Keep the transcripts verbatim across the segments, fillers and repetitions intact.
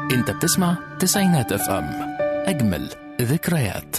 انت بتسمع تسعينات اف ام، اجمل ذكريات.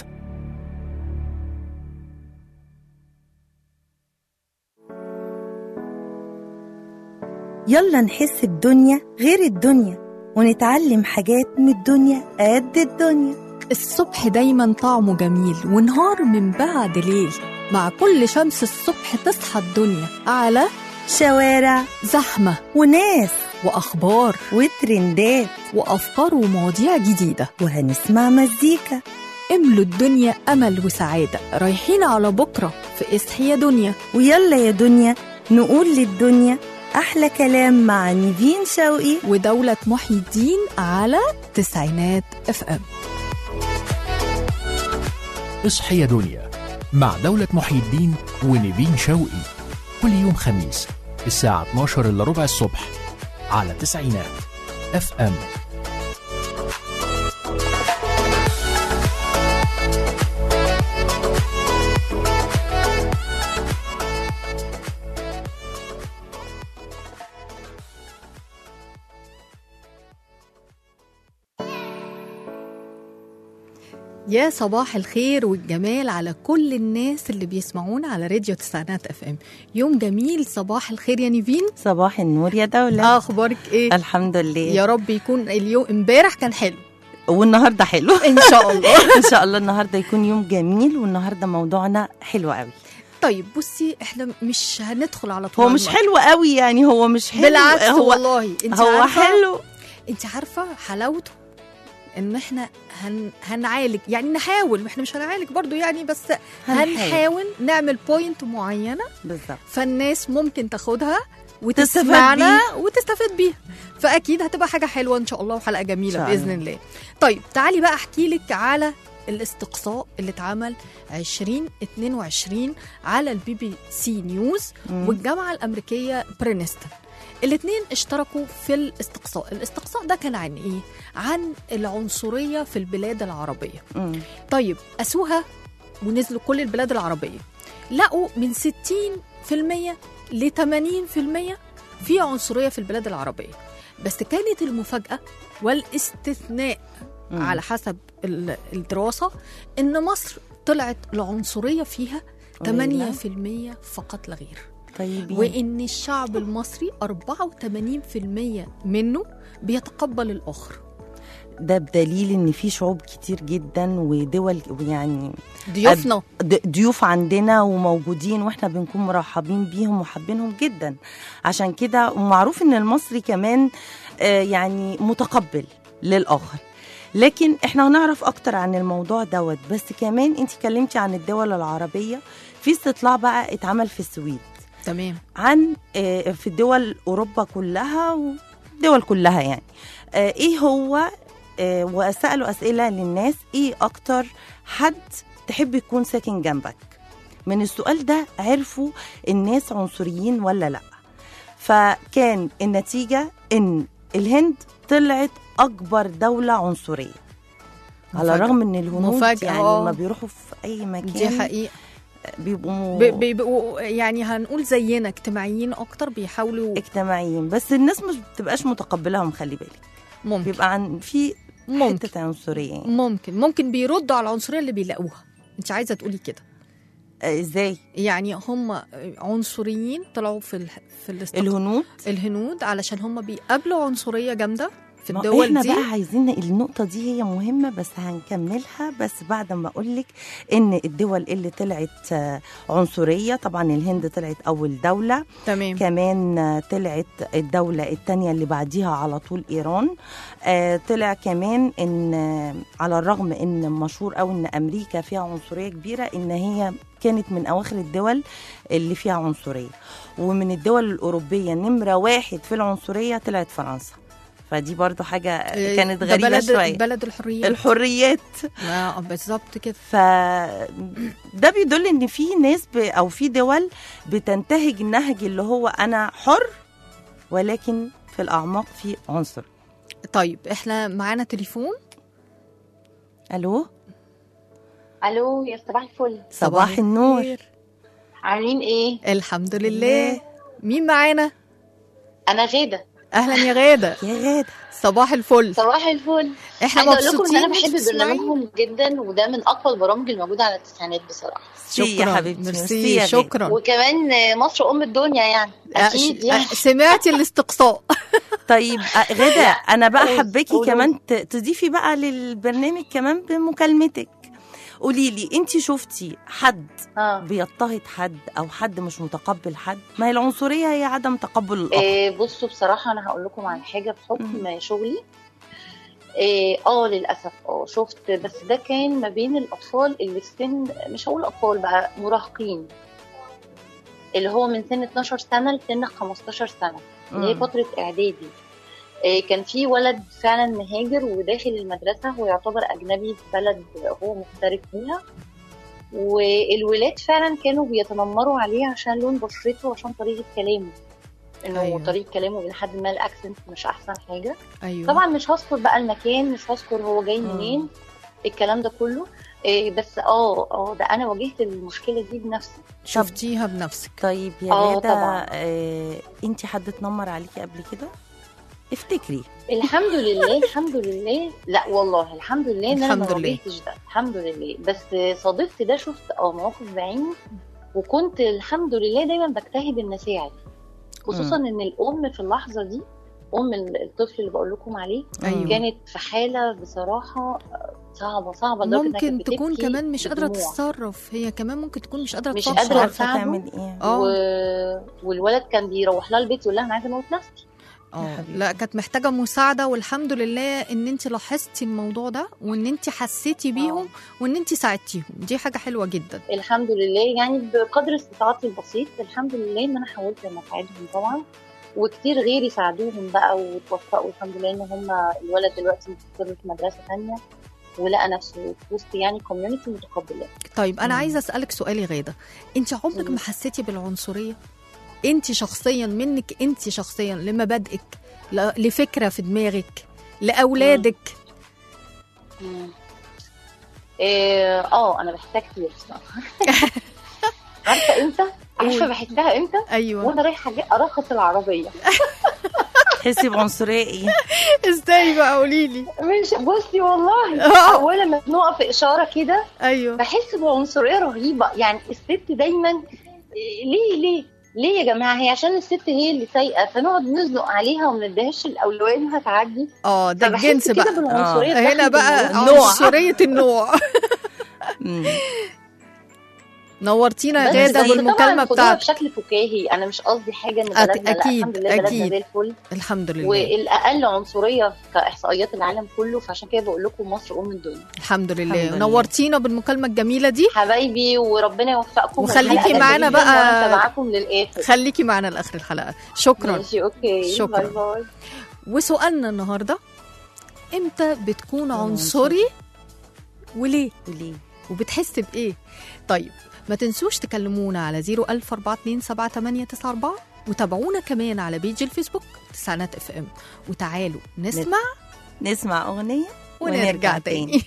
يلا نحس الدنيا غير الدنيا ونتعلم حاجات من الدنيا قد الدنيا. الصبح دايما طعمه جميل ونهار من بعد ليل، مع كل شمس الصبح تصحى الدنيا على شوارع زحمة وناس وأخبار وترندات وأفكار ومواضيع جديدة، وهنسمع مزيكا. املوا الدنيا أمل وسعادة، رايحين على بكرة في اصحي يا دنيا. ويلا يا دنيا نقول للدنيا أحلى كلام مع نيفين شوقي ودولة محي الدين على تسعينات اف ام. اصحي يا دنيا مع دولة محي الدين ونيفين شوقي، كل يوم خميس الساعة اتناشر إلا ربع الصبح على تسعينات اف ام. يا صباح الخير والجمال على كل الناس اللي بيسمعونا على راديو تسعينات اف ام. يوم جميل، صباح الخير يا نيفين. صباح النور يا دولة. آه اخبارك ايه؟ الحمد لله، يا رب يكون اليوم امبارح كان حلو والنهارده حلو ان شاء الله. ان شاء الله النهارده يكون يوم جميل، والنهارده موضوعنا حلو قوي. طيب بصي، احنا مش هندخل على طول، هو مش حلو قوي يعني، هو مش حلو، بالعكس هو والله. انت هو عارفة حلو. انت عارفه حلاوته ان احنا هن... هنعالج، يعني نحاول، احنا مش هنعالج برضو يعني، بس هنحاول. هنحاول نعمل بوينت معينه بالظبط، فالناس ممكن تاخدها وتسمعنا وتستفاد بيها، فاكيد هتبقى حاجه حلوه ان شاء الله وحلقه جميله باذن الله. طيب تعالي بقى احكي لك على الاستقصاء اللي اتعمل عشرين اتنين وعشرين على البي بي سي نيوز مم. والجامعه الامريكيه برينستون. الاثنين اشتركوا في الاستقصاء. الاستقصاء ده كان عن ايه؟ عن العنصريه في البلاد العربيه. مم. طيب قاسوها ونزلوا كل البلاد العربيه، لقوا من ستين في المية ل ثمانين في المية في عنصريه في البلاد العربيه. بس كانت المفاجاه والاستثناء مم. على حسب ال- الدراسه ان مصر طلعت العنصريه فيها ثمانية في المية فقط لا غير. طيب، وإن الشعب المصري أربعة وثمانين في المية منه بيتقبل الآخر. ده بدليل ان في شعوب كتير جدا ودول، يعني ضيوفنا د- ضيوف عندنا وموجودين، واحنا بنكون مرحبين بيهم وحابينهم جدا. عشان كده ومعروف ان المصري كمان آه، يعني متقبل للآخر. لكن احنا هنعرف اكتر عن الموضوع دوت. بس كمان انت كلمتي عن الدول العربية، في استطلاع بقى اتعمل في السويد تمام عن آه، في الدول أوروبا كلها والدول كلها، يعني آه، إيه هو آه، وسألوا أسئلة للناس: إيه أكتر حد تحب يكون ساكن جنبك؟ من السؤال ده عرفوا الناس عنصريين ولا لأ. فكان النتيجة إن الهند طلعت أكبر دولة عنصرية، على الرغم إن الهنود مفاجأة. يعني آه. ما بيروحوا في أي مكان دي حقيقة بيبقوا ب- بيبقوا يعني هنقول زينا اجتماعيين أكتر، بيحاولوا اجتماعيين، بس الناس مش بتبقاش متقبلهم. خلي بالك، ممكن بيبقى عن في ممكن حته عنصريه يعني. ممكن ممكن بيردوا على العنصرية اللي بيلاقوها. انت عايزة تقولي كده؟ آه، ازاي؟ يعني هم عنصريين طلعوا في ال... في الاستق... الهنود الهنود علشان هم بيقابلوا عنصرية جامدة في ما الدول احنا دي. بقى عايزين النقطه دي، هي مهمه، بس هنكملها بس بعد ما اقول لك ان الدول اللي طلعت آه، عنصريه، طبعا الهند طلعت اول دوله. تمام كمان آه، طلعت الدوله الثانيه اللي بعديها على طول ايران. آه، طلع كمان ان آه، على الرغم ان مشهور قوي ان امريكا فيها عنصريه كبيره، ان هي كانت من اواخر الدول اللي فيها عنصريه. ومن الدول الاوروبيه نمره واحد في العنصريه طلعت فرنسا. فدي برضو حاجة كانت ده غريبة بلد شوية. بلد الحريات. الحريات. آه بالظبط كده. فده بيدل ان في ناس ب... او في دول بتنتهج النهج اللي هو انا حر، ولكن في الاعماق في عنصر. طيب احنا معانا تليفون. الو. الو، يا صباح الفل. صباح النور. الخير. عاملين ايه؟ الحمد لله. مين معانا؟ انا غاده. اهلا يا غاده. يا غاده صباح الفل. صباح الفل. احنا عايزه اقول لكم ان مبسوطين انا بحب تسمعين. برنامجهم جدا، وده من اقوى البرامج الموجوده على التسعينات بصراحه. شكرا يا حبيبتي، ميرسي يا شكرا. وكمان مصر ام الدنيا يعني اكيد يعني. سمعتي الاستقصاء. طيب غاده انا بقى قول- حباكي قولوا. كمان ت- تضيفي بقى للبرنامج كمان بمكالمتك. قولي لي انت شفتي حد اه بيضطهد حد او حد مش متقبل حد؟ ما هي العنصريه هي عدم تقبل الاخر. إيه بصوا بصراحه انا هقول لكم عن حاجه بحكم شغلي. إيه، اه للاسف اه شفت، بس ده كان ما بين الاطفال اللي في سن، مش هقول اطفال بقى، مراهقين، اللي هو من سن اتناشر سنه لسن خمستاشر سنه، اللي هي مم. فتره اعدادي. إيه، كان في ولد فعلا مهاجر وداخل المدرسه، هو يعتبر اجنبي في بلد هو مغترب فيها، والولاد فعلا كانوا بيتنمروا عليه عشان لون بشرته وعشان طريقه كلامه، انه أيوة. أيوة. طريقه كلامه الى حد ما الاكسنت مش احسن حاجه. ايوه طبعا مش هذكر بقى المكان، مش هذكر هو جاي منين، الكلام ده كله. إيه بس اه اه ده انا واجهت المشكله دي بنفسي. شفتيها بنفسك. طيب يا آه، غاده طبعاً. آه، انت حد اتنمر عليكي قبل كده؟ افتكري. الحمد لله الحمد لله، لا والله الحمد لله ان انا الحمد ما لله. واجهتش ده، الحمد لله. بس صادفت ده، شفت اه مواقف بعيني، وكنت الحمد لله دايما بجتهد ان اساعد، خصوصا ان الام في اللحظه دي، ام الطفل اللي بقول لكم عليه، أيوة. كانت في حاله بصراحه صعبه صعبه لدرجة إنها ممكن كانت تكون بتبكي كمان مش قادره بدموع. تتصرف، هي كمان ممكن تكون مش قادره مش تفكر. قادرة عارفه تساعده. تعمل ايه. اه و... والولد كان بيروح لها البيت يقول لها انا عايزه اموت نفسي. اه لا كانت محتاجه مساعده، والحمد لله ان انت لاحظتي الموضوع ده وان انت حسيتي بيهم وان انت ساعدتيهم، دي حاجه حلوه جدا. الحمد لله يعني بقدر استطاعتي البسيط، الحمد لله ان انا حاولت ان اساعدهم طبعا، وكتير غيري ساعدوهم بقى وتوفقوا الحمد لله ان هم الولد دلوقتي مستقر في مدرسه ثانيه ولقى نفسه في وسط يعني كوميونتي متقبله. طيب انا مم. عايزه اسالك سؤال يا غاده، انت عمرك مم. ما حسيتي بالعنصريه؟ انت شخصيا، منك انت شخصيا، لمبادئك، ل- لفكره في دماغك، لاولادك؟ مم. إيه، اه انا بحسها كتير بصراحه. عارفه امتى؟ عارفه بحسها امتى؟ ايوه وانا رايحه أجي ارخص العربيه. تحسي بعنصريه ايه؟ ازاي بقى قولي لي؟ مش بصي والله آه. اولا ما بنقف في اشاره كده ايوه بحس بعنصريه رهيبه، يعني الست دايما إيه، ليه ليه ليه يا جماعه؟ هي عشان الست هي اللي سايقه فنقعد نزنق عليها وما نديهاش الاولويه انها تعدي. اه ده فبحس الجنس كده بقى. بالعنصريه هنا بتاعت بقى الموضوع. عنصريه النوع. مم. نورتينا يا بس غاده بس بالمكالمه طبعاً خدوها بتاعتك. بشكل فكاهي، انا مش قصدي حاجه ان أك- بلدنا لا، أكيد، الحمد لله بلدنا أكيد. زي الفل، الحمد لله. والاقل عنصريه كاحصائيات العالم كله، فعشان كده بقول لكم مصر ام الدنيا. الحمد لله. الحمد لله. نورتينا بالمكالمه الجميله دي. حبايبي وربنا يوفقكم، وخليكي والحلقة معانا جميلة بقى. وانا تبعكم للاخر. خليكي معانا لاخر الحلقه. شكرا. ماشي اوكي، شكراً. باي باي. وسؤالنا النهارده، امتى بتكون عنصري وليه؟ وليه؟ وبتحس بايه؟ طيب ما تنسوش تكلمونا على صفر ألف أربعة اتنين سبعة تمانية تسعة أربعة، وتابعونا كمان على بيج الفيسبوك تسعينات اف ام، وتعالوا نسمع نسمع اغنيه ونرجع تاني.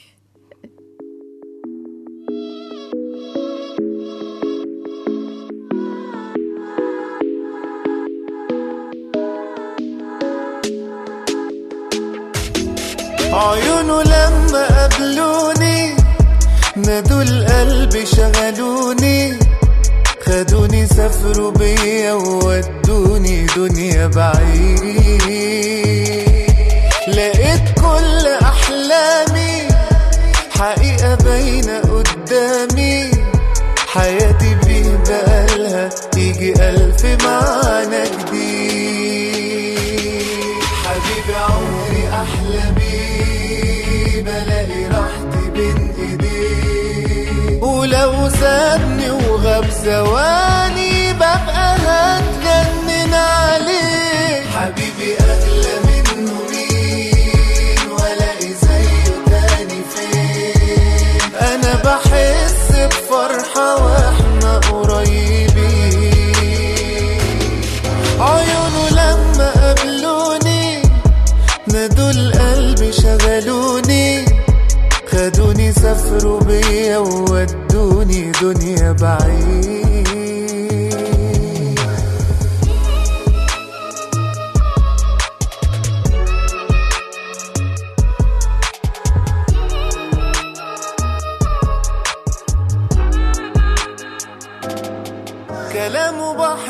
عيونه لما قابلوني نادوا القلب شغلوني، خدوني سافروا بيا وودوني دنيا بعيد، لقيت كل أحلامي حقيقة باينة قدامي، حياتي بيه بقالها يجي ألف معنى جديد، حبيبي عمري أحلى بيه بلاقي راحتي بين إيديه، ولو سابني وغاب ثواني ببقى هتجنن عليه، حبيبي أغلى منه مين ولاقي زيه تاني فين، أنا بحس بفرحة وإحنا قريبين، عيونه لما قابلوني نادوا القلب شغلوني، خدوني سافروا بيا وودوني دنيا بعيد.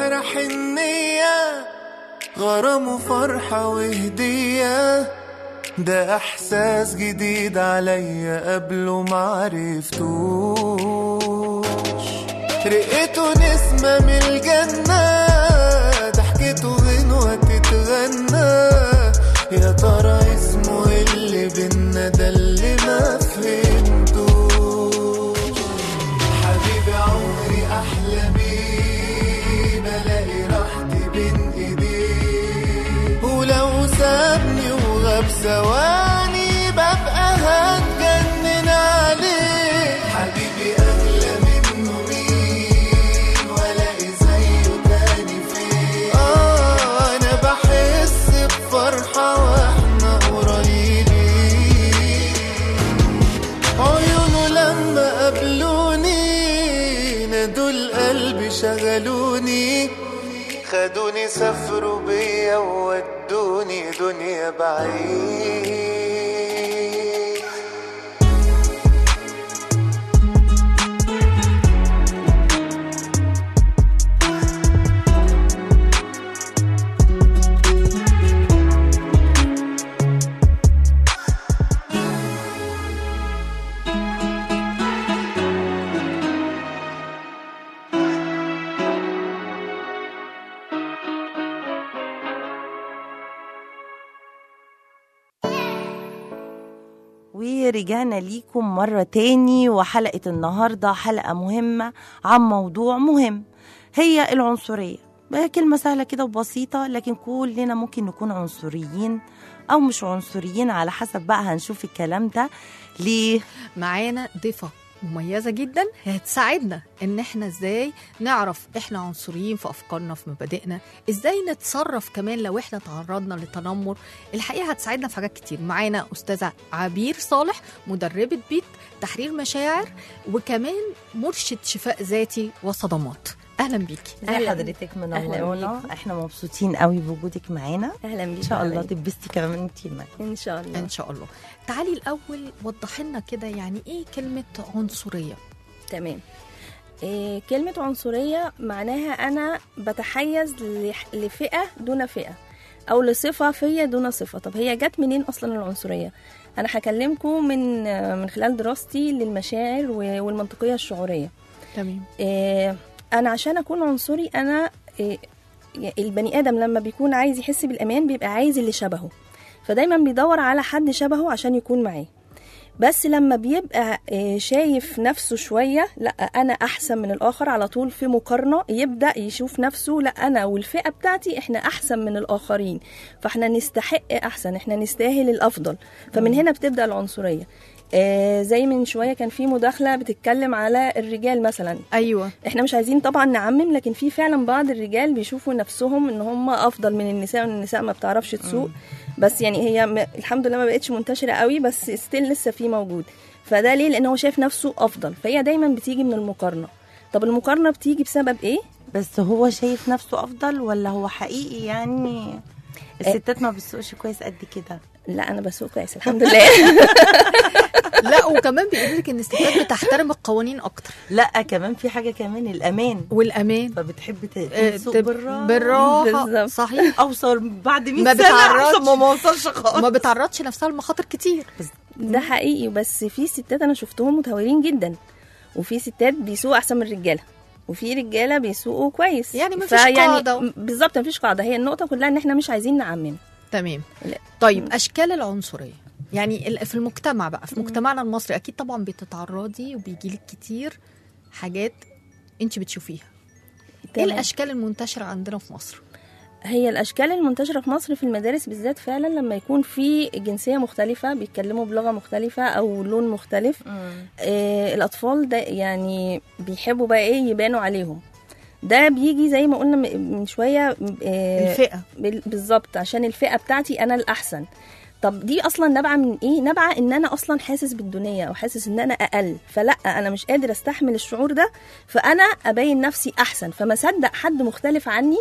جرح النية، غرام وفرحة وهدية، ده احساس جديد عليا قبله معرفتوش. رقته نسمة من الجنة، ضحكته غنوة تتغنى، يا ترى اسمه اللي بينا ده اللي ما فهمتوش. حبيبي عمري احلى بيه، بلاقي راحتي بين ايديه، ولو سابني وغاب ثواني ببقى هتجنن عليه. حبيبي اغلى منه مين، والاقي زيه تاني فين. اه انا بحس بفرحة واحنا قريبين، عيونه لما قابلوني نادوا القلب شغلوني، خدوني سافروا بيا وودوني دنيا بعيد. ورجعنا ليكم مرة تاني، وحلقة النهاردة حلقة مهمة عن موضوع مهم، هي العنصرية. كلمة سهلة كده وبسيطة، لكن كلنا ممكن نكون عنصريين أو مش عنصريين على حسب بقى هنشوف الكلام ده ليه. معانا ضيفة مميزة جدا هتساعدنا ان احنا ازاي نعرف احنا عنصريين في افكارنا في مبادئنا، ازاي نتصرف كمان لو احنا تعرضنا لتنمر. الحقيقة هتساعدنا في حاجات كتير. معانا استاذة عبير صالح، مدربة بيت تحرير مشاعر، وكمان مرشد شفاء ذاتي وصدمات. اهلا بيكي. ازي حضرتك؟ منورانا، احنا مبسوطين قوي بوجودك معانا. اهلا بيكي. ان شاء الله تبستي كمان انت معانا ان شاء الله. ان شاء الله. تعالي الاول وضحي لنا كده يعني ايه كلمه عنصريه. تمام. إيه كلمه عنصريه؟ معناها انا بتحيز لفئه دون فئه، او لصفه فيا دون صفه. طب هي جت منين اصلا العنصريه؟ انا هكلمكم من من خلال دراستي للمشاعر والمنطقيه الشعوريه. تمام. إيه انا عشان اكون عنصري، انا إيه البني ادم لما بيكون عايز يحس بالامان بيبقى عايز اللي شبهه، فدايما بيدور على حد شبهه عشان يكون معاه. بس لما بيبقى شايف نفسه شوية، لا أنا أحسن من الآخر، على طول في مقارنة، يبدأ يشوف نفسه لا أنا والفئة بتاعتي إحنا أحسن من الآخرين، فإحنا نستحق أحسن، إحنا نستاهل الأفضل. فمن هنا بتبدأ العنصرية. آه زي من شوية كان في مداخلة بتتكلم على الرجال مثلا. أيوة. إحنا مش عايزين طبعا نعمم، لكن في فعلا بعض الرجال بيشوفوا نفسهم إن هم أفضل من النساء، وإن النساء ما بتعرفش تسوق. بس يعني هي م... الحمد لله ما بقتش منتشرة قوي، بس ستيل لسه في موجود. فده ليه؟ لأنه هو شايف نفسه أفضل، فهي دايما بتيجي من المقارنة. طب المقارنة بتيجي بسبب إيه؟ بس هو شايف نفسه أفضل ولا هو حقيقي يعني الستات ما بتسوقش كويس قد كده؟ لا أنا بسوق كويس الحمد لله. لا وكمان بيقول لك ان الستات بتحترم القوانين اكتر. لا كمان في حاجه كمان، الامان والامان، فبتحب تسوق بالراحه بالراحه. صحيح. اوصل بعد مية سنه احسن ما ما اوصلش خالص، ما بتعرضش نفسها لمخاطر كتير. ده حقيقي. بس في ستات انا شفتهم متهورين جدا، وفي ستات بيسوقوا احسن من الرجاله، وفي رجاله بيسوقوا كويس. يعني مفيش قاعده. بالظبط مفيش قاعده. هي النقطه كلها ان احنا مش عايزين نعمم. تمام. طيب اشكال العنصريه يعني في المجتمع بقى، في مجتمعنا المصري اكيد طبعا بتتعرضي وبيجيلك كتير حاجات انت بتشوفيها. ايه الاشكال المنتشره عندنا في مصر؟ هي الاشكال المنتشره في مصر في المدارس بالذات فعلا لما يكون في جنسيه مختلفه، بيتكلموا بلغه مختلفه او لون مختلف. آه الاطفال ده يعني بيحبوا بقى ايه يبانوا عليهم. ده بيجي زي ما قلنا من شويه آه الفئه. بالظبط، عشان الفئه بتاعتي انا الاحسن. طب دي اصلا نابعه من ايه؟ نابعه ان انا اصلا حاسس بالدنيا او حاسس ان انا اقل، فلا انا مش قادر استحمل الشعور ده، فانا ابين نفسي احسن، فما صدق حد مختلف عني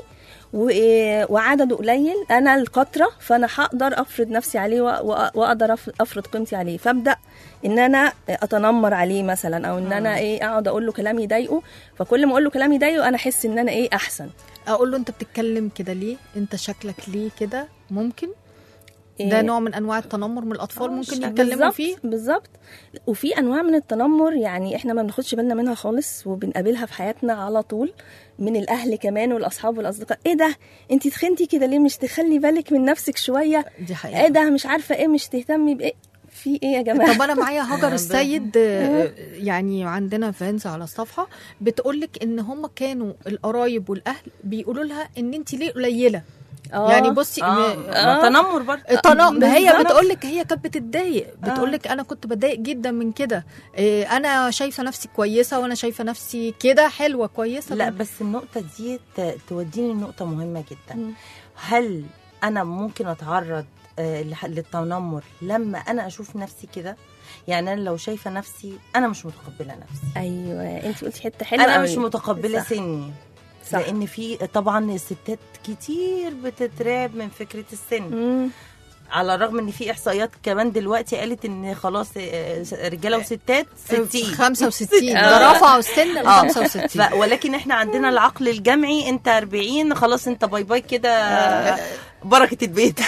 وعدده قليل، انا القطره، فانا هقدر افرض نفسي عليه واقدر افرض قيمتي عليه، فابدا ان انا اتنمر عليه مثلا، او ان انا ايه اقعد اقول له كلام يضايقه، فكل ما اقول له كلام يضايقه انا احس ان انا ايه احسن. اقول له انت بتتكلم كده ليه، انت شكلك ليه كده، ممكن ده إيه، نوع من انواع التنمر من الاطفال ممكن بالظبط- يتكلموا فيه. بالظبط. وفي انواع من التنمر يعني احنا ما بناخدش بالنا منها خالص وبنقابلها في حياتنا على طول، من الاهل كمان والاصحاب والاصدقاء. ايه ده انت تخنتي كده ليه، مش تخلي بالك من نفسك شويه، دي حقيقة. ايه ده مش عارفه ايه، مش تهتمي بايه، في ايه يا جماعه؟ طب انا معايا هاجر السيد، آه، يعني عندنا فانز على الصفحه بتقولك ان هم كانوا القرايب والاهل بيقولوا لها ان انت ليه قليله. آه. يعني بصي اه م- ما تنمر برضه. الطلاق، ما هي بالظبط. بتقول لك هي كانت بتتضايق، بتقول لك انا كنت بتضايق جدا من كده، إيه انا شايفه نفسي كويسه وانا شايفه نفسي كده حلوه كويسه. لا بس النقطة دي ت- توديني لنقطة مهمة جدا. مم. هل أنا ممكن أتعرض آه، لح- للتنمر لما أنا أشوف نفسي كده؟ يعني أنا لو شايفة نفسي أنا مش متقبلة نفسي، ايوه انت قلتي حته حلوه أنا قوي. مش متقبلة صح. سني، صح. لأن في طبعا الستات كتير بتترعب من فكرة السن، مم. على الرغم ان في احصائيات كمان دلوقتي قالت ان خلاص آه، رجاله وستات ستين خمسة وستين آه. ده رفعوا السن ل آه. خمسة وستين. ف... ولكن احنا عندنا العقل الجمعي، انت أربعين خلاص انت باي باي كده، بركه البيت.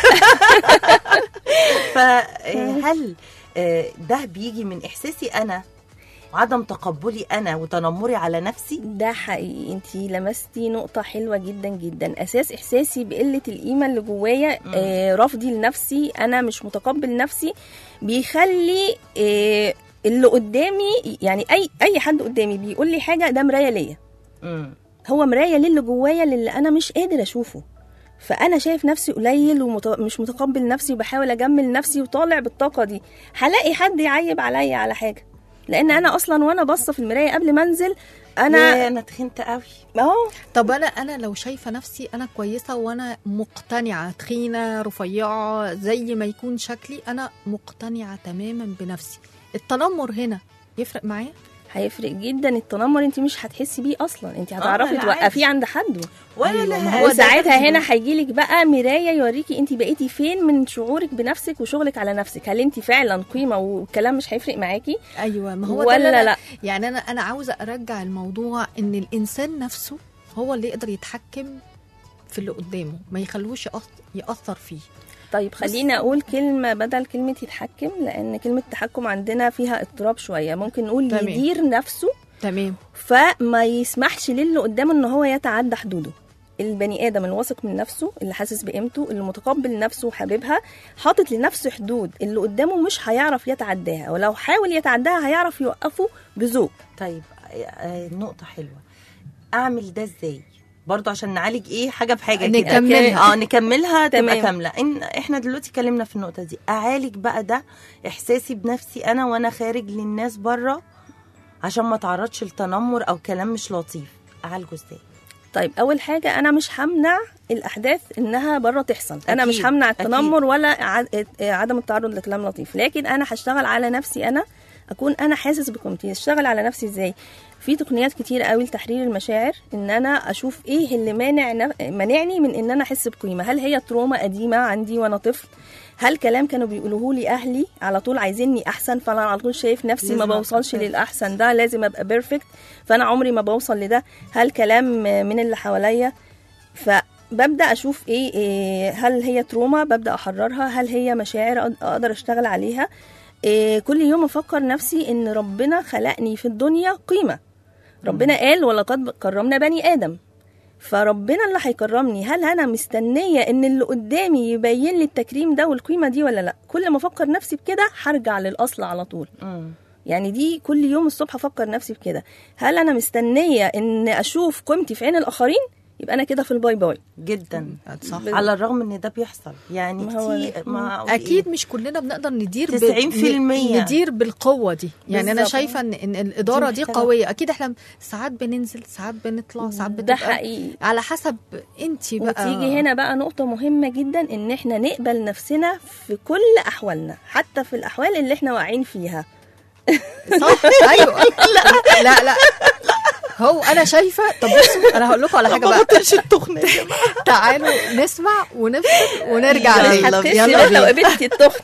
فهل ده بيجي من احساسي انا وعدم تقبلي انا وتنمري على نفسي؟ ده حقيقي، انت لمستي نقطة حلوة جدا جدا. اساس احساسي بقلة القيمة اللي جوايا، آه رفضي لنفسي، انا مش متقبل نفسي، بيخلي آه اللي قدامي، يعني اي اي حد قدامي بيقول لي حاجة، ده مراية ليا، مم. هو مراية للي جوايا، للي انا مش قادر اشوفه. فانا شايف نفسي قليل ومش متقبل نفسي وبحاول اجمل نفسي وطالع بالطاقة دي، هلاقي حد يعيب عليا على حاجة، لان انا اصلا وانا باصه في المرايه قبل ما انزل انا انا انا تخنت قوي. اه طب انا انا لو شايفه نفسي انا كويسه وانا مقتنعه، تخينه رفيعه زي ما يكون شكلي، انا مقتنعه تماما بنفسي، التنمر هنا يفرق معايا؟ هيفرق جدا. التنمر انت مش هتحسي بيه اصلا، انت هتعرفي لا توقفيه عند حد، ولا أيوة، لا ما هو هو ده ساعتها لازم. هنا هيجيلك بقى مرايه يوريكي انت بقيتي فين من شعورك بنفسك وشغلك على نفسك، هل انت فعلا قيمه والكلام مش هيفرق معاكي ايوه، ما هو ولا ده اللي أنا- لا؟ يعني انا انا عاوزه ارجع الموضوع ان الانسان نفسه هو اللي يقدر يتحكم في اللي قدامه، ما يخلوش يأث- ياثر فيه. طيب خليني اقول كلمه بدل كلمه يتحكم، لان كلمه تحكم عندنا فيها اضطراب شويه، ممكن نقول تمام. يدير نفسه، تمام. فما يسمحش للي قدامه ان هو يتعدى حدوده. البني ادم الواثق من نفسه، اللي حاسس بقيمته، اللي متقبل نفسه وحبيبها، حاطط لنفسه حدود اللي قدامه مش هيعرف يتعداها، ولو حاول يتعداها هيعرف يوقفه بذوق. طيب آه، نقطه حلوه، اعمل ده ازاي برضه عشان نعالج ايه حاجه بحاجه كده؟ نكملها. اه نكملها تبقى تمام. كامله. إن احنا دلوقتي اتكلمنا في النقطه دي، اعالج بقى ده احساسي بنفسي انا وانا خارج للناس بره عشان ما اتعرضش لتنمر او كلام مش لطيف، اعالجه ازاي؟ طيب اول حاجه انا مش همنع الاحداث انها بره تحصل، انا أكيد. مش همنع التنمر أكيد. ولا عد- عدم التعرض لكلام لطيف، لكن انا هشتغل على نفسي، انا اكون انا حاسس بقيمتي. اشتغل على نفسي ازاي؟ في تقنيات كتير قوي لتحرير المشاعر، ان انا اشوف ايه اللي مانع نف... مانعني من ان انا احس بقيمه. هل هي تروما قديمه عندي وانا طفل؟ هل كلام كانوا بيقولوه لي اهلي على طول عايزيني احسن، فانا على طول شايف نفسي ما لازم أبقى بوصلش perfect. للاحسن ده، لازم ابقى بيرفكت، فانا عمري ما بوصل لده؟ هل كلام من اللي حواليا؟ فببدا اشوف إيه, ايه هل هي تروما ببدا احررها، هل هي مشاعر أق- اقدر اشتغل عليها. إيه كل يوم افكر نفسي ان ربنا خلقني في الدنيا قيمه، ربنا قال ولقد كرمنا بني ادم، فربنا اللي هيكرمني. هل انا مستنيه ان اللي قدامي يبين لي التكريم ده والقيمه دي ولا لا؟ كل ما افكر نفسي بكده هرجع للاصل على طول. مم. يعني دي كل يوم الصبح افكر نفسي بكده، هل انا مستنيه ان اشوف قيمتي في عين الاخرين؟ يبقى انا كده في الباي باي. جدا. صح. على الرغم ان ده بيحصل يعني ما هو كتير، ما اكيد مش كلنا بنقدر ندير ب- تسعين في المية. ندير بالقوه دي، يعني انا بالظبط. شايفه ان ان الاداره دي محتاجة- قويه. اكيد احنا ساعات بننزل، ساعات بنطلع، ساعات ده بتبقى حقيقي. على حسب انت بقى. وتيجي هنا بقى نقطة مهمة جدا، ان احنا نقبل نفسنا في كل احوالنا، حتى في الاحوال اللي احنا واقعين فيها. صح. ايوه. لا لا لا هو انا شايفه. طب بصوا انا هقول لكم على حاجه بقى، التخنه يا جماعه. تعالوا نسمع ونفصل ونرجع يلا تاني. بينا. هتحسي يلا بقى لو بينا. قبلتي التخن.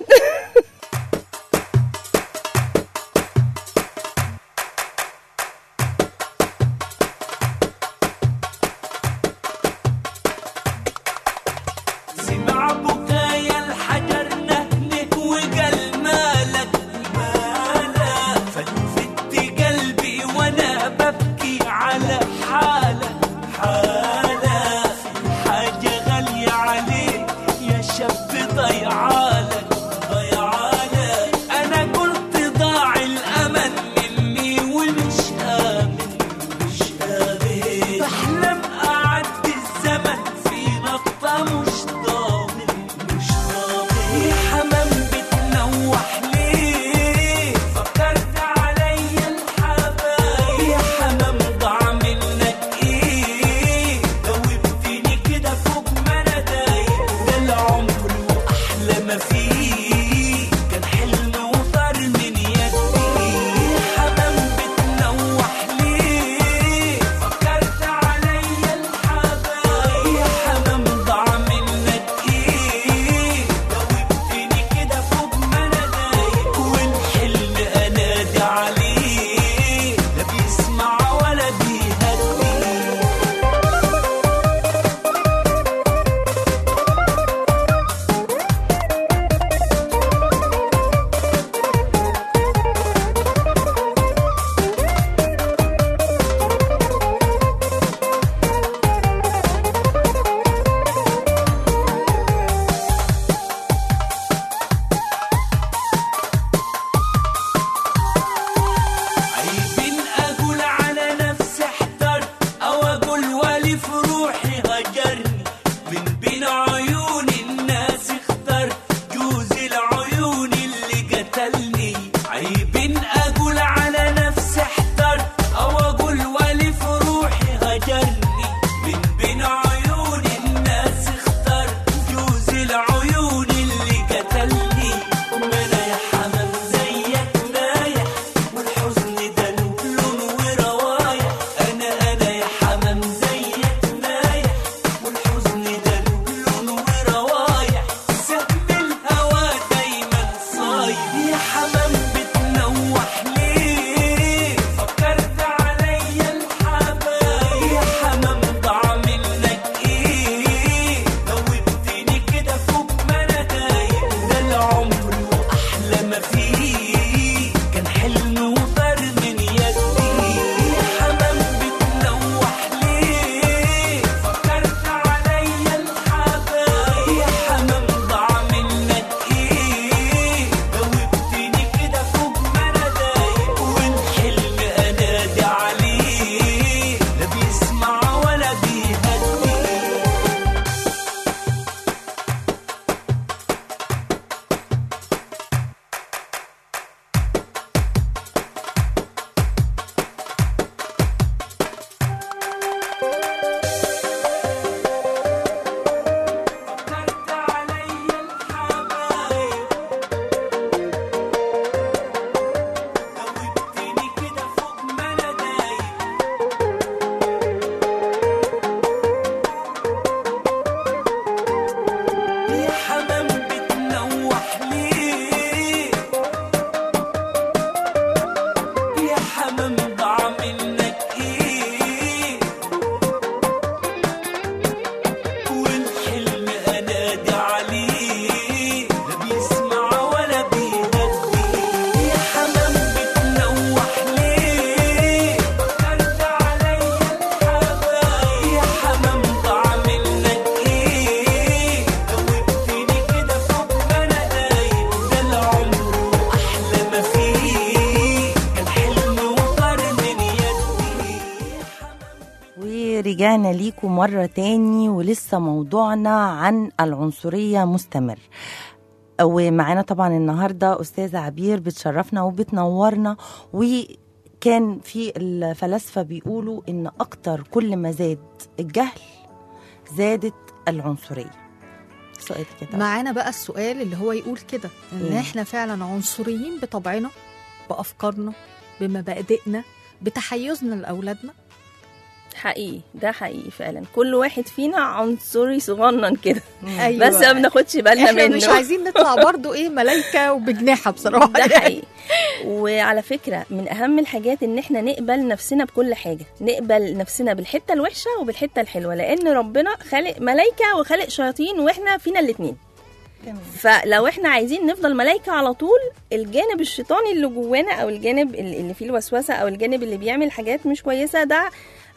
ورجعنا ليكم مرة تاني، ولسه موضوعنا عن العنصرية مستمر. ومعانا طبعا النهاردة أستاذة عبير بتشرفنا وبتنورنا. وكان في الفلاسفة بيقولوا إن أكتر كل ما زاد الجهل زادت العنصرية. سؤال كده معانا بقى السؤال اللي هو يقول كده ان إيه؟ احنا فعلا عنصريين بطبعنا، بأفكارنا، بمبادئنا، بتحيزنا لأولادنا. حقيقي، ده حقيقي فعلا. كل واحد فينا عنصري صغنن كده، أيوة. بس ما بناخدش بالنا احنا منه. مش عايزين نطلع برضو ايه ملايكة وبجناحة بصراحة. ده حقيقي. وعلى فكرة من أهم الحاجات إن إحنا نقبل نفسنا بكل حاجة، نقبل نفسنا بالحتة الوحشة وبالحتة الحلوة، لأن ربنا خالق ملايكة وخالق شياطين وإحنا فينا الاتنين. فلو إحنا عايزين نفضل ملايكة على طول، الجانب الشيطاني اللي جوانا أو الجانب اللي فيه الوسوسة أو الجانب اللي بيعمل حاجات مش كويسة ده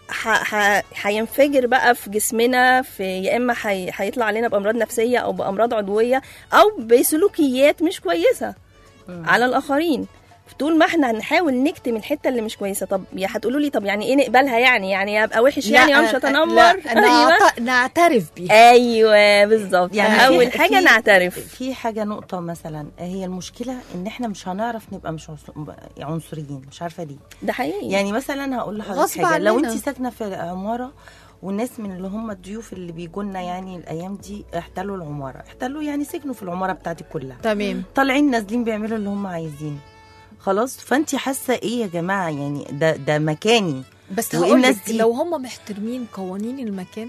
هينفجر بقى في جسمنا، في يا اما هيطلع علينا بامراض نفسيه او بامراض عضويه او بسلوكيات مش كويسه على الاخرين. طول ما احنا هنحاول نكتم الحته اللي مش كويسه. طب يا هتقولوا لي طب يعني ايه نقبلها؟ يعني يعني ابقى وحش يعني او مش هتنمر؟ لا أيوة. نعترف بيها. ايوه بالظبط. يعني اول حاجه نعترف. في حاجه نقطه مثلا، هي المشكله ان احنا مش هنعرف نبقى مش عنصريين، مش عارفه ليه. ده حقيقي. يعني مثلا هقول لحضرتك حاجه، لو انت ساكنه في عماره والناس من اللي هم الضيوف اللي بيجوا لنا يعني الايام دي احتلوا العماره، احتلوا يعني سكنوا في العماره بتاعتك كلها، تمام، طالعين نازلين بيعملوا اللي هم عايزينه، خلاص. فانت حاسه ايه يا جماعه؟ يعني ده ده مكاني. بس هقول لك لو هم محترمين قوانين المكان،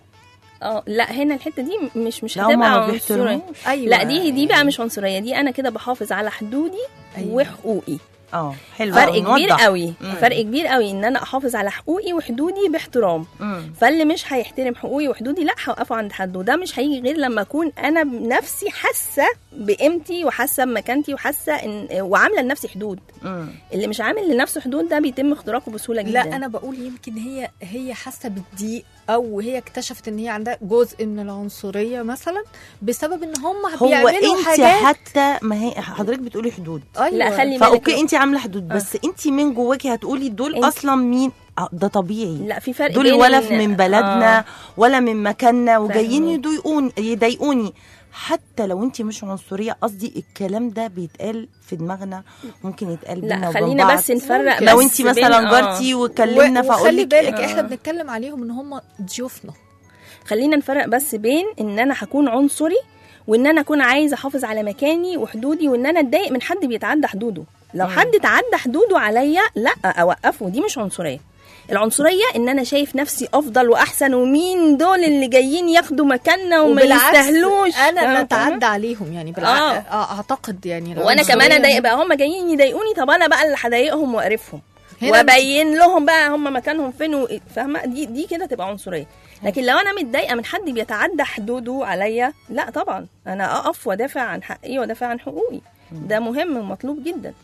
اه لا هنا الحته دي مش مش هتبقى عنصريه. أيوة. لا دي دي بقى مش عنصريه، دي انا كده بحافظ على حدودي. أيوة. وحقوقي. اه حلو. فرق كبير قوي. مم. فرق كبير قوي ان انا احافظ على حقوقي وحدودي باحترام. مم. فاللي مش هيحترم حقوقي وحدودي لا هوقفه عند حده. ده مش هيجي غير لما اكون انا بنفسي حاسه بقيمتي وحاسه بمكانتي وحاسه ان وعامله لنفسي حدود. مم. اللي مش عامل لنفسه حدود ده بيتم اختراقه بسهوله جدا. لا انا بقول يمكن هي هي حاسه بالضيق، او هي اكتشفت ان هي عندها جزء من العنصريه مثلا بسبب ان هم بيعملوا حاجات. هو انت حتى ما هي حضرتك بتقولي حدود. أيوة. لا خلي بالك اوكي انت عامله حدود، بس آه. انت من جواكي هتقولي دول انت. اصلا مين؟ ده طبيعي. لا في فرق دول ولا من بلدنا آه. ولا من مكاننا وجايين يضايقوني يضايقوني. حتى لو انت مش عنصريه، قصدي الكلام ده بيتقال في دماغنا، ممكن يتقال بينا وبين بعض. لا خلينا بس نفرق. لو انت مثلا جارتي واتكلمنا فاقول خلي بالك آه. احنا بنتكلم عليهم ان هم ضيوفنا. خلينا نفرق بس بين ان انا هكون عنصري وان انا اكون عايزه احافظ على مكاني وحدودي، وان انا اتضايق من حد بيتعدى حدوده. لو مم. حد تعدى حدوده عليا لا اوقفه، دي مش عنصريه. العنصريه ان انا شايف نفسي افضل واحسن، ومين دول اللي جايين ياخدوا مكاننا وما يستاهلوش. انا بتعدى عليهم يعني بالعكس. آه. اعتقد يعني وانا كمان اضايق بقى، هم جايين يضايقوني، طب انا بقى اللي هضايقهم واقرفهم وابين لهم بقى هم مكانهم فين. فاهمه؟ دي دي كده تبقى عنصريه. لكن لو انا متضايقه من حد بيتعدى حدوده عليا، لا طبعا انا اقف وادافع عن حقي وادافع عن حقوقي. ده مهم ومطلوب جدا.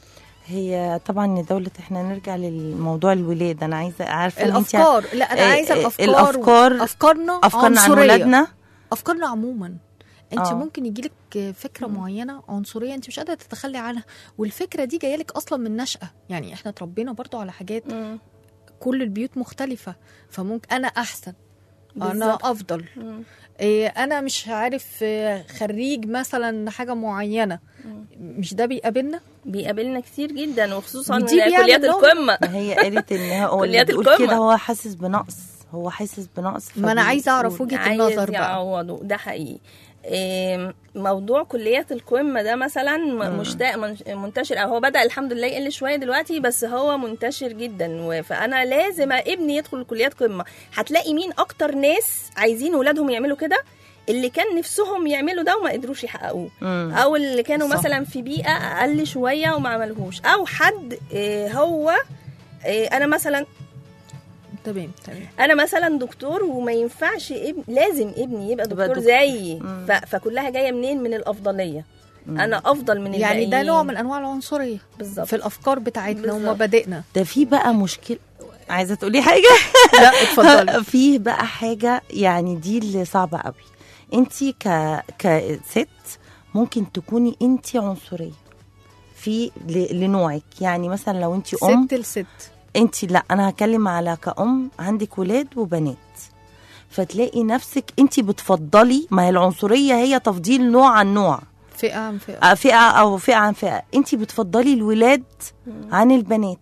هي طبعا دولة احنا نرجع للموضوع الولادة. انا عايزه اعرف الافكار. لا انا عايزه الافكار. الافكار افكارنا افكارنا عن ولادنا، افكارنا عموما. انت أوه. ممكن يجيلك فكره مم. معينه عنصريه انت مش قادره تتخلي عنها، والفكره دي جايه لك اصلا من نشأة. يعني احنا اتربينا برضو على حاجات. مم. كل البيوت مختلفه، فممكن انا احسن بالزبط. انا افضل. مم. إيه انا مش عارف خريج مثلا حاجه معينه. مم. مش ده بيقابلنا بيقابلنا كتير جدا، وخصوصا كليات القمه. هي قالت ان هو كليات القمه كده هو حاسس بنقص، هو حاسس بنقص. ما انا عايزه اعرف وجهه النظر بقى. يعوضوا. ده حقيقي. موضوع كليات القمه ده مثلا مشتاق منتشر، او هو بدا الحمد لله يقل شويه دلوقتي، بس هو منتشر جدا. فانا لازم ابني يدخل كليات قمه. هتلاقي مين اكتر ناس عايزين ولادهم يعملوا كده؟ اللي كان نفسهم يعملوا ده وما قدروش يحققوه، او اللي كانوا صح. مثلا في بيئه اقل شويه وما عملوهوش، او حد هو انا مثلا تمام تمام انا مثلا دكتور وما ينفعش ابن، لازم ابني يبقى دكتور, دكتور. زيي. ف... فكلها جايه منين؟ من الافضليه. مم. انا افضل من يعني الباقيين. ده نوع من انواع العنصريه بالظبط في الافكار بتاعتنا ومبادئنا. ده في بقى مشكله، عايزه تقولي حاجه؟ لا اتفضلي. في بقى حاجه يعني دي اللي صعبه قوي. انت ك كست ممكن تكوني انت عنصريه في ل... لنوعك. يعني مثلا لو انت ام ست لست انت لا، انا هكلم على كأم عندك ولاد وبنات، فتلاقي نفسك انت بتفضلي، ما هي العنصريه هي تفضيل نوع عن نوع، فئه عن فئه آه، فئه او فئه عن فئه، انت بتفضلي الولاد عن البنات.